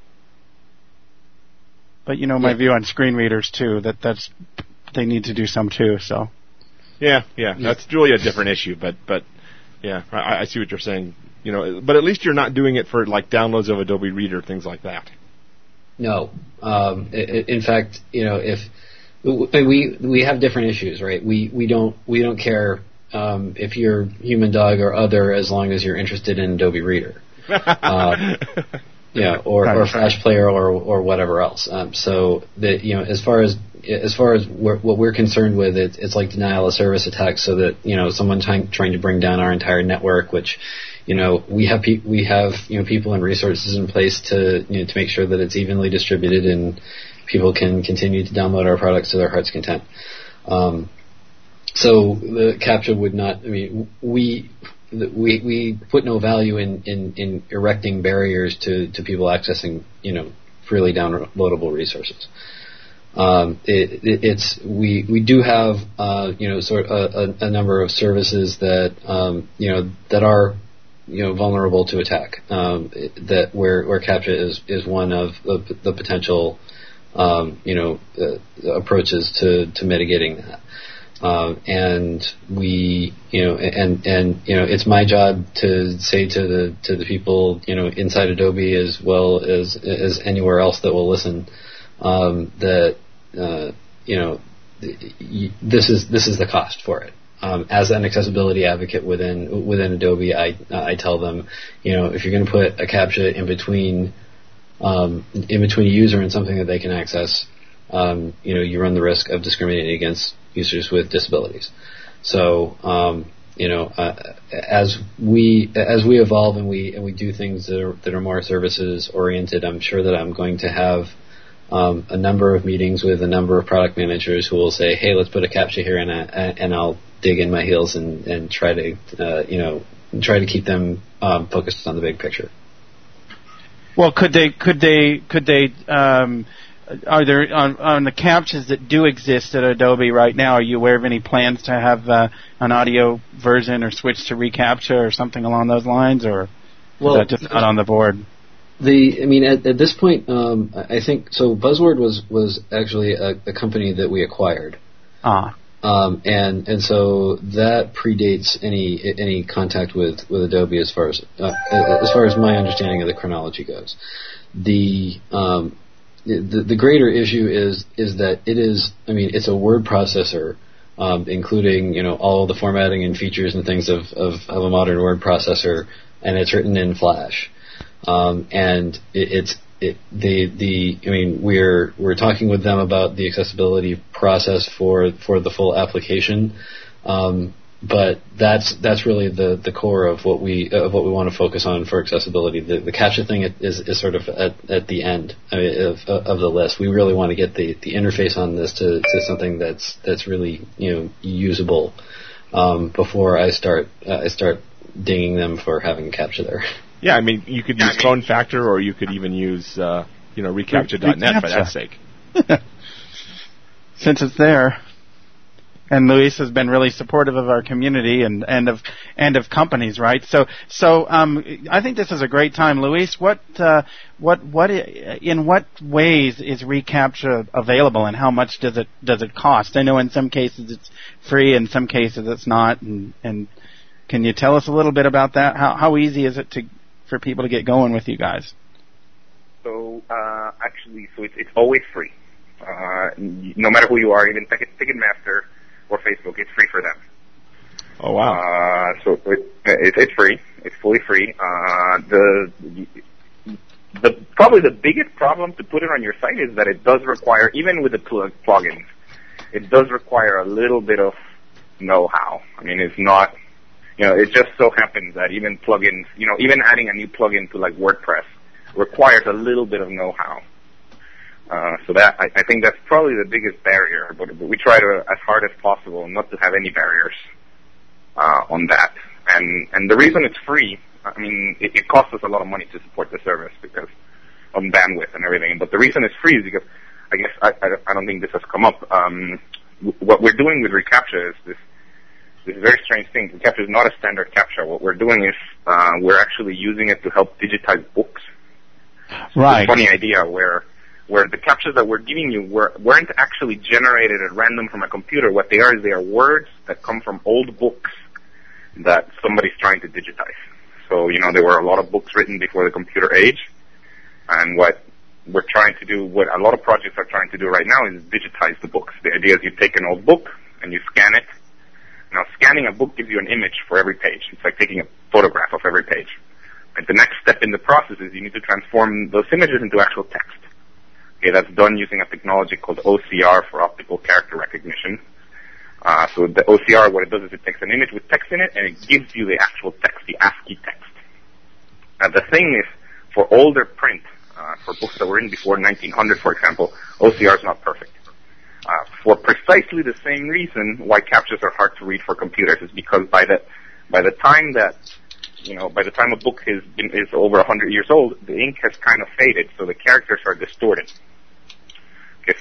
But my view on screen readers too, that's they need to do some too. So. Yeah. That's really a different issue, but yeah, I see what you're saying. But at least you're not doing it for like downloads of Adobe Reader, things like that. No, in fact, if we have different issues, right? We don't care if you're human, dog, or other, as long as you're interested in Adobe Reader. Yeah, or Flash Player or whatever else. So that as far as what we're concerned with, it's like denial of service attacks. So that someone trying to bring down our entire network, which we have people and resources in place to to make sure that it's evenly distributed and people can continue to download our products to their heart's content. So the CAPTCHA would not. I mean, we put no value in erecting barriers to people accessing freely downloadable resources. we do have sort of a number of services that that are vulnerable to attack, that where CAPTCHA is one of the potential approaches to mitigating that. And we, it's my job to say to the people, inside Adobe as well as anywhere else that will listen, that this is the cost for it. As an accessibility advocate within Adobe, I tell them, if you're going to put a CAPTCHA in between a user and something that they can access, you run the risk of discriminating against users with disabilities. So, as we evolve and we do things that are more services oriented, I'm sure that I'm going to have a number of meetings with a number of product managers who will say, "Hey, let's put a CAPTCHA here," and I'll dig in my heels and try to keep them focused on the big picture. Well, could they are there on the CAPTCHAs that do exist at Adobe right now? Are you aware of any plans to have an audio version or switch to reCAPTCHA or something along those lines, or is that just not on the board? At this point, I think so. Buzzword was actually a company that we acquired. And so that predates any contact with Adobe as far as my understanding of the chronology goes. The greater issue is that it's a word processor, including all of the formatting and features and things of a modern word processor, and it's written in Flash. We're talking with them about the accessibility process for the full application, but that's really the core of what we want to focus on for accessibility. The CAPTCHA thing is sort of at the end of the list. We really want to get the interface on this to something that's really usable before I start dinging them for having a CAPTCHA there. Yeah, you could use Phone Factor, or you could even use reCAPTCHA.net for that sake. Since it's there. And Luis has been really supportive of our community and of companies, right? So I think this is a great time, Luis. In what ways is reCAPTCHA available, and how much does it cost? I know in some cases it's free, in some cases it's not. And can you tell us a little bit about that? How easy is it for people to get going with you guys? So it's always free. No matter who you are, even Ticketmaster or Facebook, it's free for them. Oh wow! So it's free. It's fully free. Probably the biggest problem to put it on your site is that it does require, even with the plugins, it does require a little bit of know-how. It's not. It just so happens that even plugins, even adding a new plugin to like WordPress requires a little bit of know-how. So that I think that's probably the biggest barrier, but we try to, as hard as possible, not to have any barriers on that. And the reason it's free, it costs us a lot of money to support the service because of bandwidth and everything. But the reason it's free is because I guess I don't think this has come up. What we're doing with reCAPTCHA is this very strange thing. reCAPTCHA is not a standard CAPTCHA. What we're doing is we're actually using it to help digitize books. Right. It's a funny idea where the CAPTCHAs that we're giving you weren't actually generated at random from a computer. What they are words that come from old books that somebody's trying to digitize. So, there were a lot of books written before the computer age, and what we're trying to do, what a lot of projects are trying to do right now, is digitize the books. The idea is you take an old book and you scan it. Now, scanning a book gives you an image for every page. It's like taking a photograph of every page. And the next step in the process is you need to transform those images into actual text. Okay, that's done using a technology called OCR for optical character recognition. So the OCR, what it does is it takes an image with text in it, and it gives you the actual text, the ASCII text. Now, the thing is, for older print, for books that were in before 1900, for example, OCR is not perfect. For precisely the same reason why CAPTCHAs are hard to read for computers is because by the time a book is over 100 years old, the ink has kind of faded, so the characters are distorted. Okay, so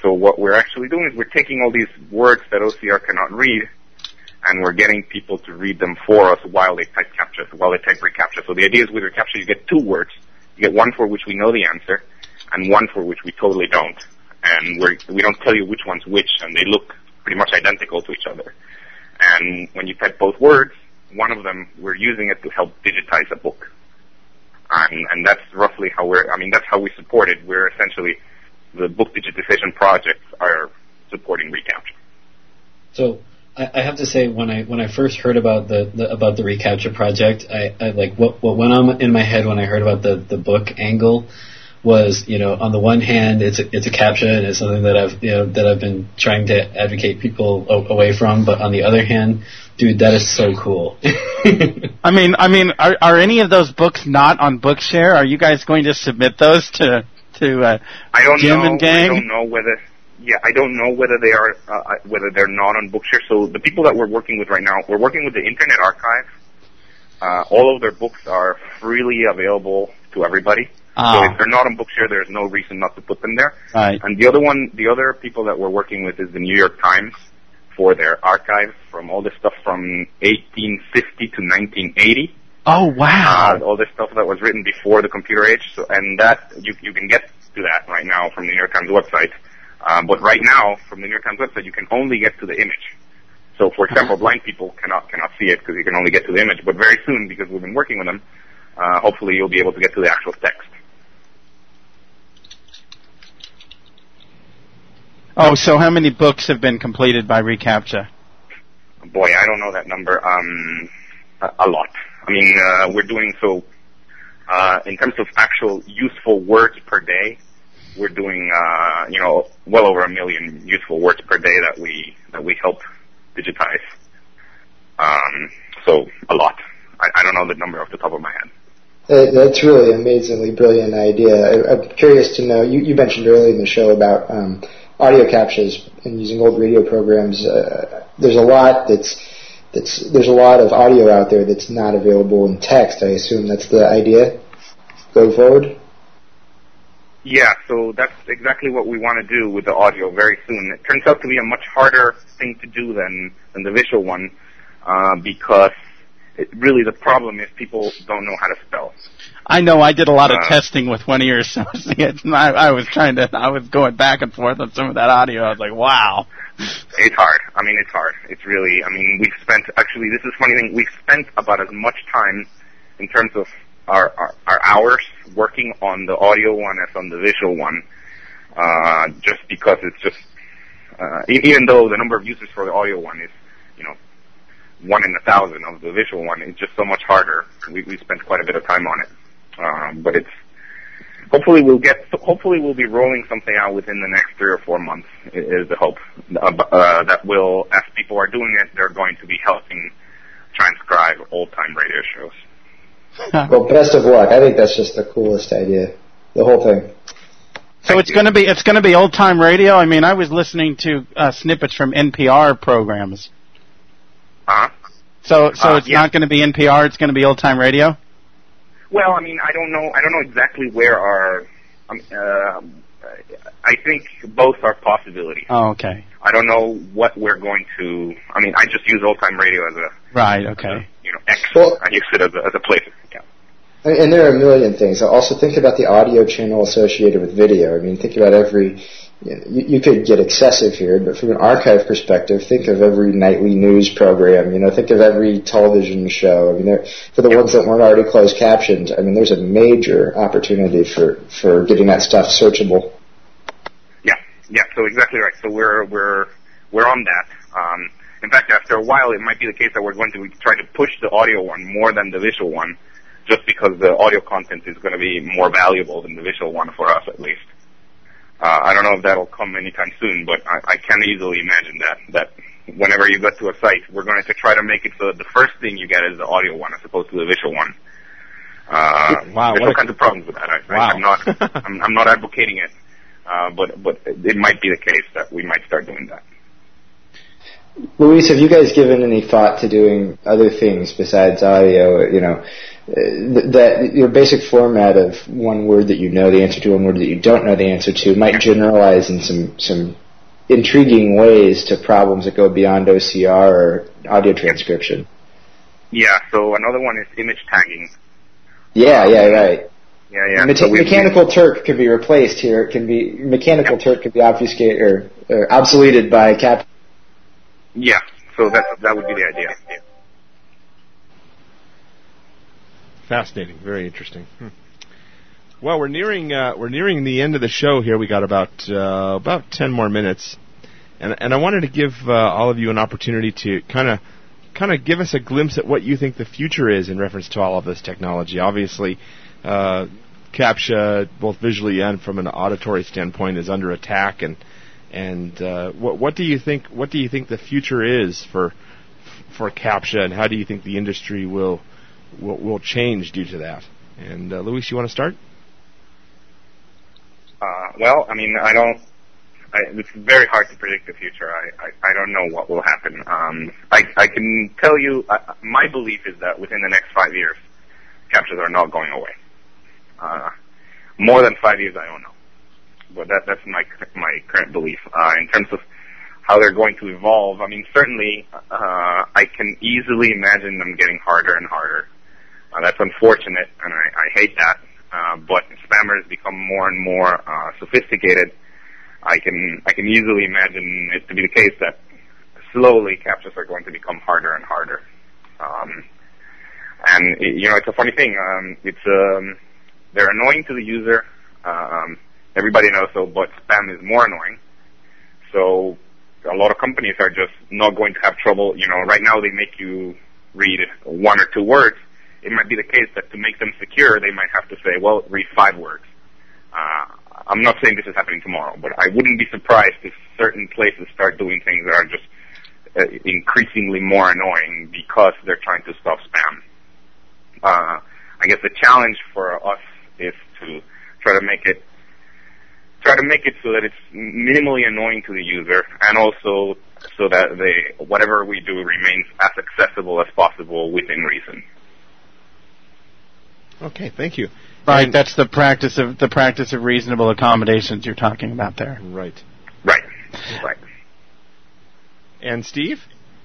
so what we're actually doing is we're taking all these words that OCR cannot read, and we're getting people to read them for us while they type CAPTCHA, while they type reCAPTCHA. So the idea is with reCAPTCHA you get two words. You get one for which we know the answer, and one for which we totally don't. And we don't tell you which one's which, and they look pretty much identical to each other. And when you type both words, one of them, we're using it to help digitize a book. And that's roughly how that's how we support it. We're essentially, the book digitization projects are supporting reCAPTCHA. So I have to say, when I first heard about the reCAPTCHA project, I like what went on in my head when I heard about the book angle was, on the one hand, it's a CAPTCHA and it's something that I've been trying to advocate people away from, but on the other hand, dude, that is so cool. I mean, are any of those books not on Bookshare? Are you guys going to submit those to Jim and gang? I don't know whether. Yeah, I don't know whether they are whether they're not on Bookshare. So the people that we're working with right now, we're working with the Internet Archive. All of their books are freely available to everybody. So if they're not on Bookshare, there's no reason not to put them there. Right. And the other people that we're working with is the New York Times for their archives from all this stuff from 1850 to 1980. Oh, wow. All this stuff that was written before the computer age. So, and that, you can get to that right now from the New York Times website. But right now, from the New York Times website, you can only get to the image. So, for example, blind people cannot see it because you can only get to the image. But very soon, because we've been working with them, hopefully you'll be able to get to the actual text. Oh, so how many books have been completed by reCAPTCHA? Boy, I don't know that number. A lot. I mean, we're doing so, in terms of actual useful words per day, we're doing, well over 1 million useful words per day that we help digitize. So a lot. I don't know the number off the top of my head. That's really an amazingly brilliant idea. I'm curious to know, you mentioned earlier in the show about audio CAPTCHAs and using old radio programs. There's a lot there's a lot of audio out there that's not available in text. I assume that's the idea going forward? Yeah, so that's exactly what we want to do with the audio very soon. It turns out to be a much harder thing to do than the visual one, because really the problem is people don't know how to spell. I know. I did a lot of testing with one of your associates, and I was going back and forth on some of that audio. I was like, wow. It's hard. I mean, it's hard. It's really, this is a funny thing, we've spent about as much time in terms of our hours working on the audio one as on the visual one, just because it's just, even though the number of users for the audio one is, 1 in 1,000 of the visual one, it's just so much harder. We spent quite a bit of time on it. But it's, hopefully we'll be rolling something out within the next 3 or 4 months, is the hope. That will, as people are doing it, they're going to be helping transcribe old-time radio shows. Well, best of luck. I think that's just the coolest idea. The whole thing. So it's going to be old-time radio? I mean, I was listening to snippets from NPR programs. Uh-huh. So it's not going to be NPR, it's going to be old-time radio? Well, I don't know exactly where our, I think both are possibilities. Oh, okay. I don't know what we're going to, I just use old-time radio as a, right, okay. X. Well, I use it as a place. Yeah. And there are a million things. Also think about the audio channel associated with video. think about every, you could get excessive here, but from an archive perspective, think of every nightly news program, think of every television show. For the ones that weren't already closed captioned, there's a major opportunity for getting that stuff searchable. Yeah, so exactly right. So we're on that. In fact, after a while, it might be the case that we're going to try to push the audio one more than the visual one, just because the audio content is going to be more valuable than the visual one for us, at least. I don't know if that'll come anytime soon, but I can easily imagine that whenever you get to a site, we're going to try to make it so that the first thing you get is the audio one as opposed to the visual one. Wow, there's all kinds of problems with that. I'm not advocating it, but it might be the case that we might start doing that. Luis, have you guys given any thought to doing other things besides audio? that your basic format of one word that you know the answer to, one word that you don't know the answer to, might generalize in some intriguing ways to problems that go beyond OCR or audio transcription. Yeah, so another one is image tagging. Yeah, right. Yeah. Mechanical Turk could be replaced here. It can be Turk could be obfuscated or obsoleted by CAPTCHA. Yeah, so that would be the idea. Fascinating, very interesting. Well, we're nearing the end of the show here. We got about 10 more minutes, and I wanted to give all of you an opportunity to kind of give us a glimpse at what you think the future is in reference to all of this technology. Obviously, CAPTCHA, both visually and from an auditory standpoint, is under attack. And what do you think? What do you think the future is for CAPTCHA, and how do you think the industry will change due to that? And Luis, you want to start? Well, I mean, it's very hard to predict the future. I don't know what will happen. I can tell you, my belief is that within the next 5 years, CAPTCHAs are not going away. More than 5 years, I don't know. But that's my current belief. In terms of how they're going to evolve, I mean, certainly, I can easily imagine them getting harder and harder. That's unfortunate, and I hate that. But as spammers become more and more sophisticated, I can easily imagine it to be the case that slowly CAPTCHAs are going to become harder and harder. And it's a funny thing. They're annoying to the user. Everybody knows so, but spam is more annoying. So a lot of companies are just not going to have trouble. Right now they make you read 1 or 2 words. It might be the case that to make them secure, they might have to say, well, read 5 words. I'm not saying this is happening tomorrow, but I wouldn't be surprised if certain places start doing things that are just increasingly more annoying because they're trying to stop spam. I guess the challenge for us is to try to make it so that it's minimally annoying to the user, and also so that whatever we do remains as accessible as possible within reason. Okay, thank you. Right, and that's the practice of reasonable accommodations you're talking about there. Right. And Steve?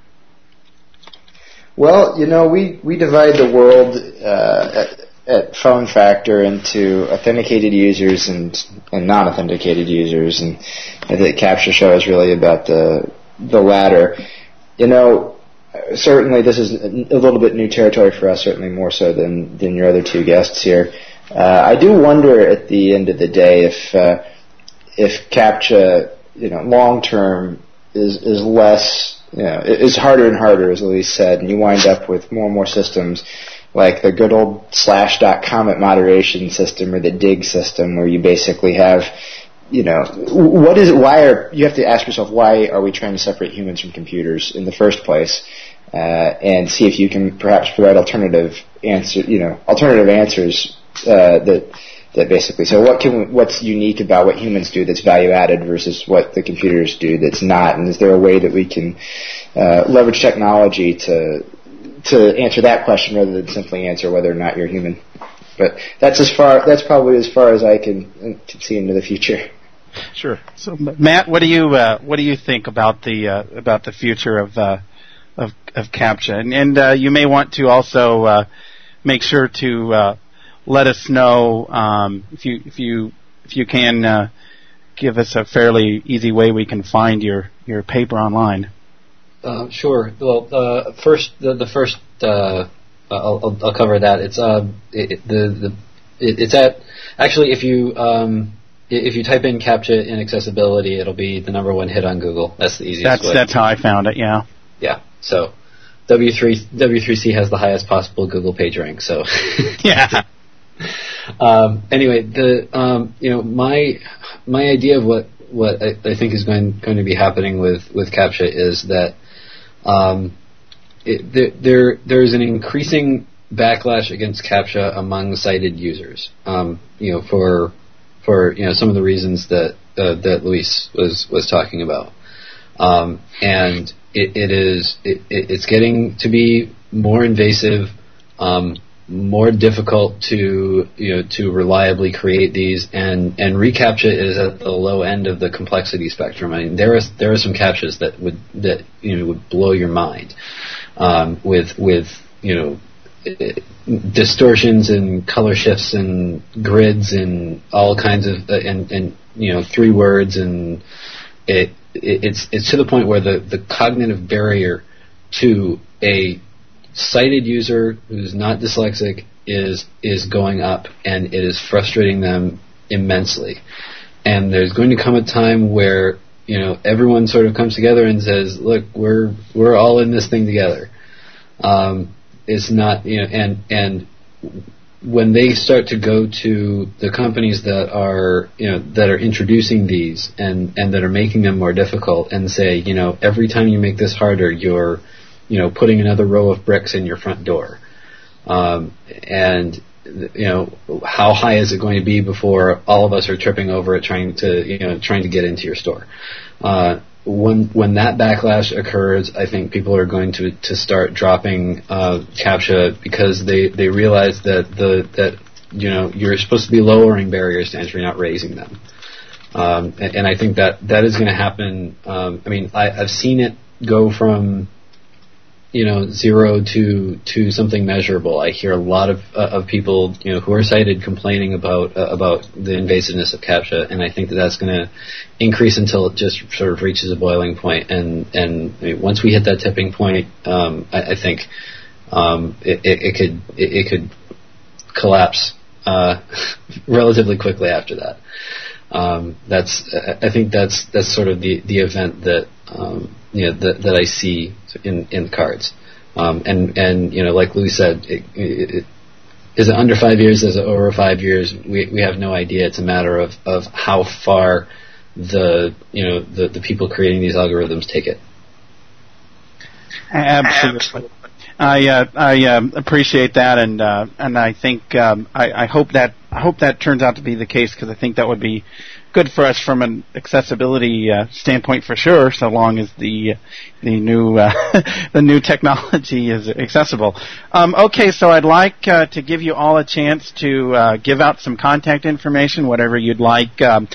Well, we divide the world at Phone Factor into authenticated users and non-authenticated users, and I think CAPTCHA show is really about the latter. Certainly this is a little bit new territory for us, certainly more so than your other 2 guests here. I do wonder at the end of the day if CAPTCHA, long term is less, is harder and harder, as Luis said, and you wind up with more and more systems like the good old /comment moderation system or the dig system, where you basically have, what is it? You have to ask yourself, why are we trying to separate humans from computers in the first place? And see if you can perhaps provide alternative answers that basically. So what's unique about what humans do that's value added versus what the computers do that's not? And is there a way that we can leverage technology to answer that question rather than simply answer whether or not you're human? But that's probably as far as I can see into the future. Sure. So, Matt, what do you think about the future of CAPTCHA? And you may want to also make sure to let us know if you can give us a fairly easy way we can find your paper online. Sure. Well, first I'll cover that. It's at actually if you type in CAPTCHA inaccessibility, it'll be the number 1 hit on Google. That's the easiest way. That's how I found it. Yeah. Yeah. So W3C has the highest possible Google page rank. So yeah. Anyway, my idea of what I think is going to be happening with CAPTCHA is that there's an increasing backlash against CAPTCHA among sighted users. For some of the reasons that Luis was talking about, it's getting to be more invasive, more difficult to reliably create these, and reCAPTCHA is at the low end of the complexity spectrum. I mean, there are some CAPTCHAs that would blow your mind, with distortions and color shifts and grids and all kinds of and 3 words, and it's to the point where the cognitive barrier to a sighted user who's not dyslexic is going up, and it is frustrating them immensely. And there's going to come a time where everyone sort of comes together and says, "Look, we're all in this thing together." It's not and when they start to go to the companies that are introducing these and that are making them more difficult and say, every time you make this harder, you're putting another row of bricks in your front door, and how high is it going to be before all of us are tripping over it trying to get into your store? When that backlash occurs, I think people are going to start dropping CAPTCHA, because they realize that you're supposed to be lowering barriers to entry, not raising them. And I think that is going to happen. I've seen it go from 0 to something measurable. I hear a lot of people who are sighted complaining about the invasiveness of CAPTCHA, and I think that's going to increase until it just sort of reaches a boiling point. And once we hit that tipping point, I think it could collapse relatively quickly after that. I think that's sort of the event that that I see in the cards. And like Louis said, is it under 5 years? Is it over 5 years? We have no idea. It's a matter of how far the people creating these algorithms take it. Absolutely. I appreciate that, and I think I hope that turns out to be the case, because I think that would be good for us from an accessibility standpoint for sure, so long as the new the new technology is accessible. Okay, so I'd like to give you all a chance to give out some contact information, whatever you'd like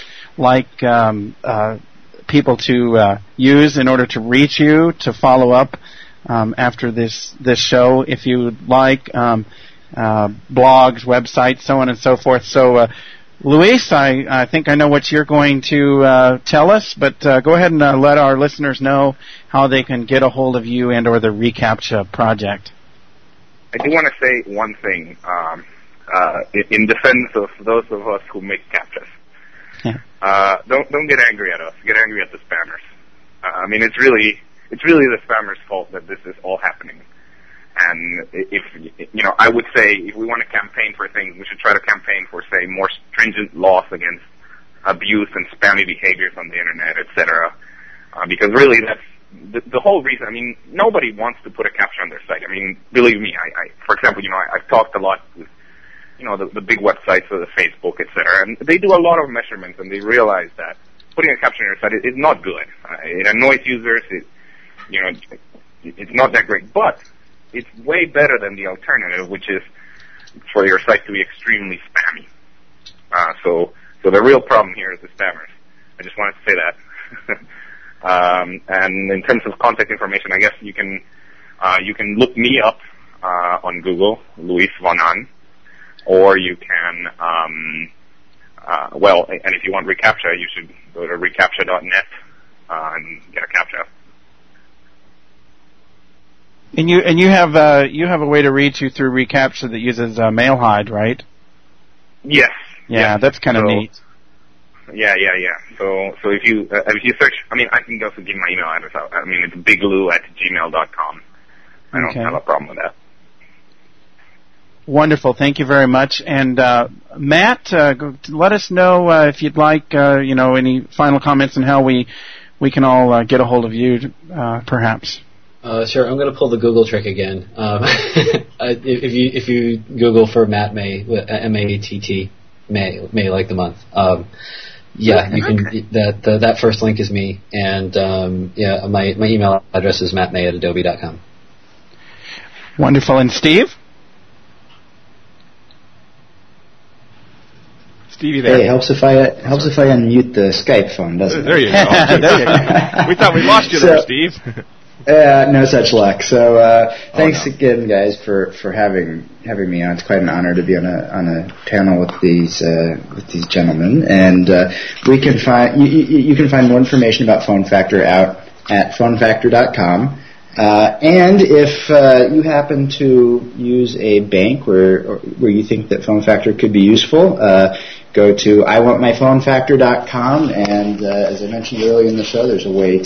people to use in order to reach you, to follow up after this show, if you would like, blogs, websites, so on and so forth. So, Luis, I think I know what you're going to tell us, but go ahead and let our listeners know how they can get a hold of you and or the reCAPTCHA project. I do want to say one thing in defense of those of us who make CAPTCHAs. Yeah. Don't get angry at us. Get angry at the spammers. It's really the spammers' fault that this is all happening. And if I would say if we want to campaign for things, we should try to campaign for, say, more stringent laws against abuse and spammy behaviors on the internet, etc. Because really, that's the whole reason. Nobody wants to put a CAPTCHA on their site. Believe me, for example, I've talked a lot with the big websites, or the Facebook, etc. And they do a lot of measurements, and they realize that putting a CAPTCHA on your site is not good. It annoys users. It's not that great, but it's way better than the alternative, which is for your site to be extremely spammy. So the real problem here is the spammers. I just wanted to say that. And in terms of contact information, I guess you can look me up on Google, Luis Von Ahn, or you can and if you want reCAPTCHA, you should go to reCAPTCHA.net and get a CAPTCHA. And you have a way to reach you through reCAPTCHA that uses MailHide, right? Yes. Yeah, yes. That's kind of neat. Yeah. So if you search, I can also give my email address out. It's biglou@gmail.com. I don't have a problem with that. Wonderful. Thank you very much. And Matt, let us know if you'd like, any final comments on how we can all get a hold of you, perhaps. Sure. I'm going to pull the Google trick again. If you Google for Matt May, M-A-T-T, May like the month. Yeah, you can. That first link is me, and my email address is mattmay@adobe.com. Wonderful. And Steve? Stevie there. Hey, helps if I unmute the Skype phone, doesn't it? There you go. We thought we lost you there, Steve. No such luck. So thanks again, guys, for having me on. It's quite an honor to be on a panel with these gentlemen. And we can find you can find more information about Phone Factor out at phonefactor.com. And if you happen to use a bank where you think that Phone Factor could be useful, go to iwantmyphonefactor.com. And as I mentioned earlier in the show, there's a way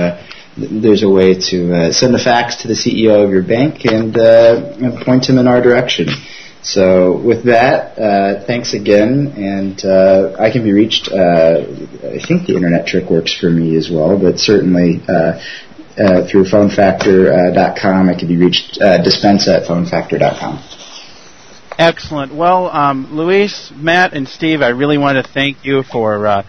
to send a fax to the CEO of your bank and point him in our direction. So with that, thanks again, and I can be reached. I think the internet trick works for me as well, but certainly through phonefactor.com, I can be reached. Dispensa at phonefactor.com. Excellent. Well, Luis, Matt, and Steve, I really want to thank you for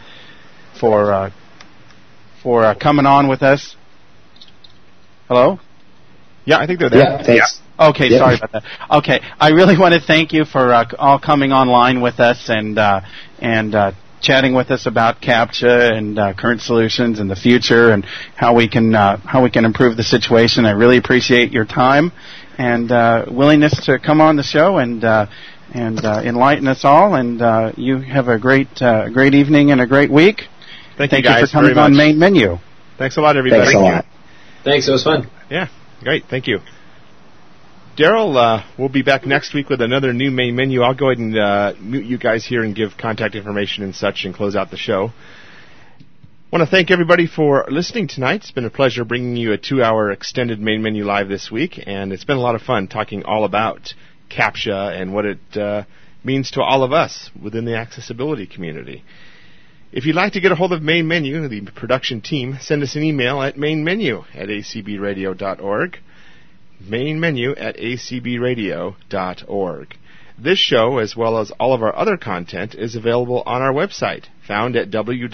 coming on with us. Hello? Yeah, I think they're there. Yeah, thanks. Yeah. Okay, sorry about that. Okay, I really want to thank you for all coming online with us and chatting with us about CAPTCHA and current solutions and the future and how we can improve the situation. I really appreciate your time and willingness to come on the show and enlighten us all. And you have a great evening and a great week. Thank you guys for coming on Main Menu. Thanks a lot, everybody. Thanks a lot. Thanks, it was fun. Yeah, great. Thank you. Daryl, we'll be back next week with another new Main Menu. I'll go ahead and mute you guys here and give contact information and such and close out the show. I want to thank everybody for listening tonight. It's been a pleasure bringing you a 2-hour extended Main Menu Live this week, and it's been a lot of fun talking all about CAPTCHA and what it means to all of us within the accessibility community. If you'd like to get a hold of Main Menu, the production team, send us an email at mainmenu@acbradio.org. mainmenu@acbradio.org. This show, as well as all of our other content, is available on our website, found at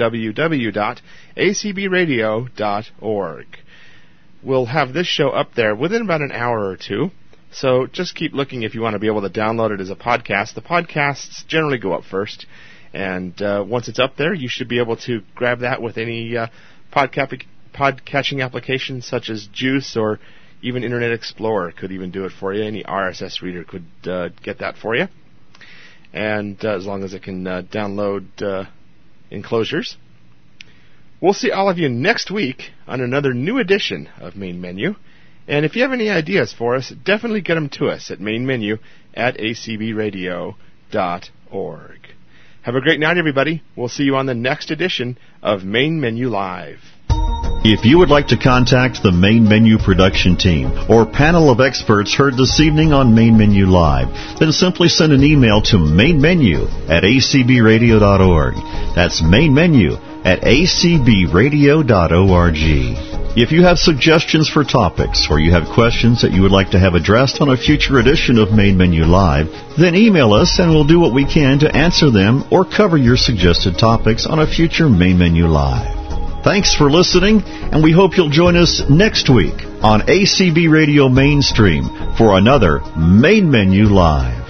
www.acbradio.org. We'll have this show up there within about an hour or two, so just keep looking if you want to be able to download it as a podcast. The podcasts generally go up first, and once it's up there, you should be able to grab that with any podcatching applications such as Juice or even Internet Explorer could even do it for you. Any RSS reader could get that for you. And as long as it can download enclosures. We'll see all of you next week on another new edition of Main Menu. And if you have any ideas for us, definitely get them to us at mainmenu@acbradio.org. Have a great night, everybody. We'll see you on the next edition of Main Menu Live. If you would like to contact the Main Menu production team or panel of experts heard this evening on Main Menu Live, then simply send an email to mainmenu@acbradio.org. That's mainmenu@acbradio.org. If you have suggestions for topics or you have questions that you would like to have addressed on a future edition of Main Menu Live, then email us and we'll do what we can to answer them or cover your suggested topics on a future Main Menu Live. Thanks for listening, and we hope you'll join us next week on ACB Radio Mainstream for another Main Menu Live.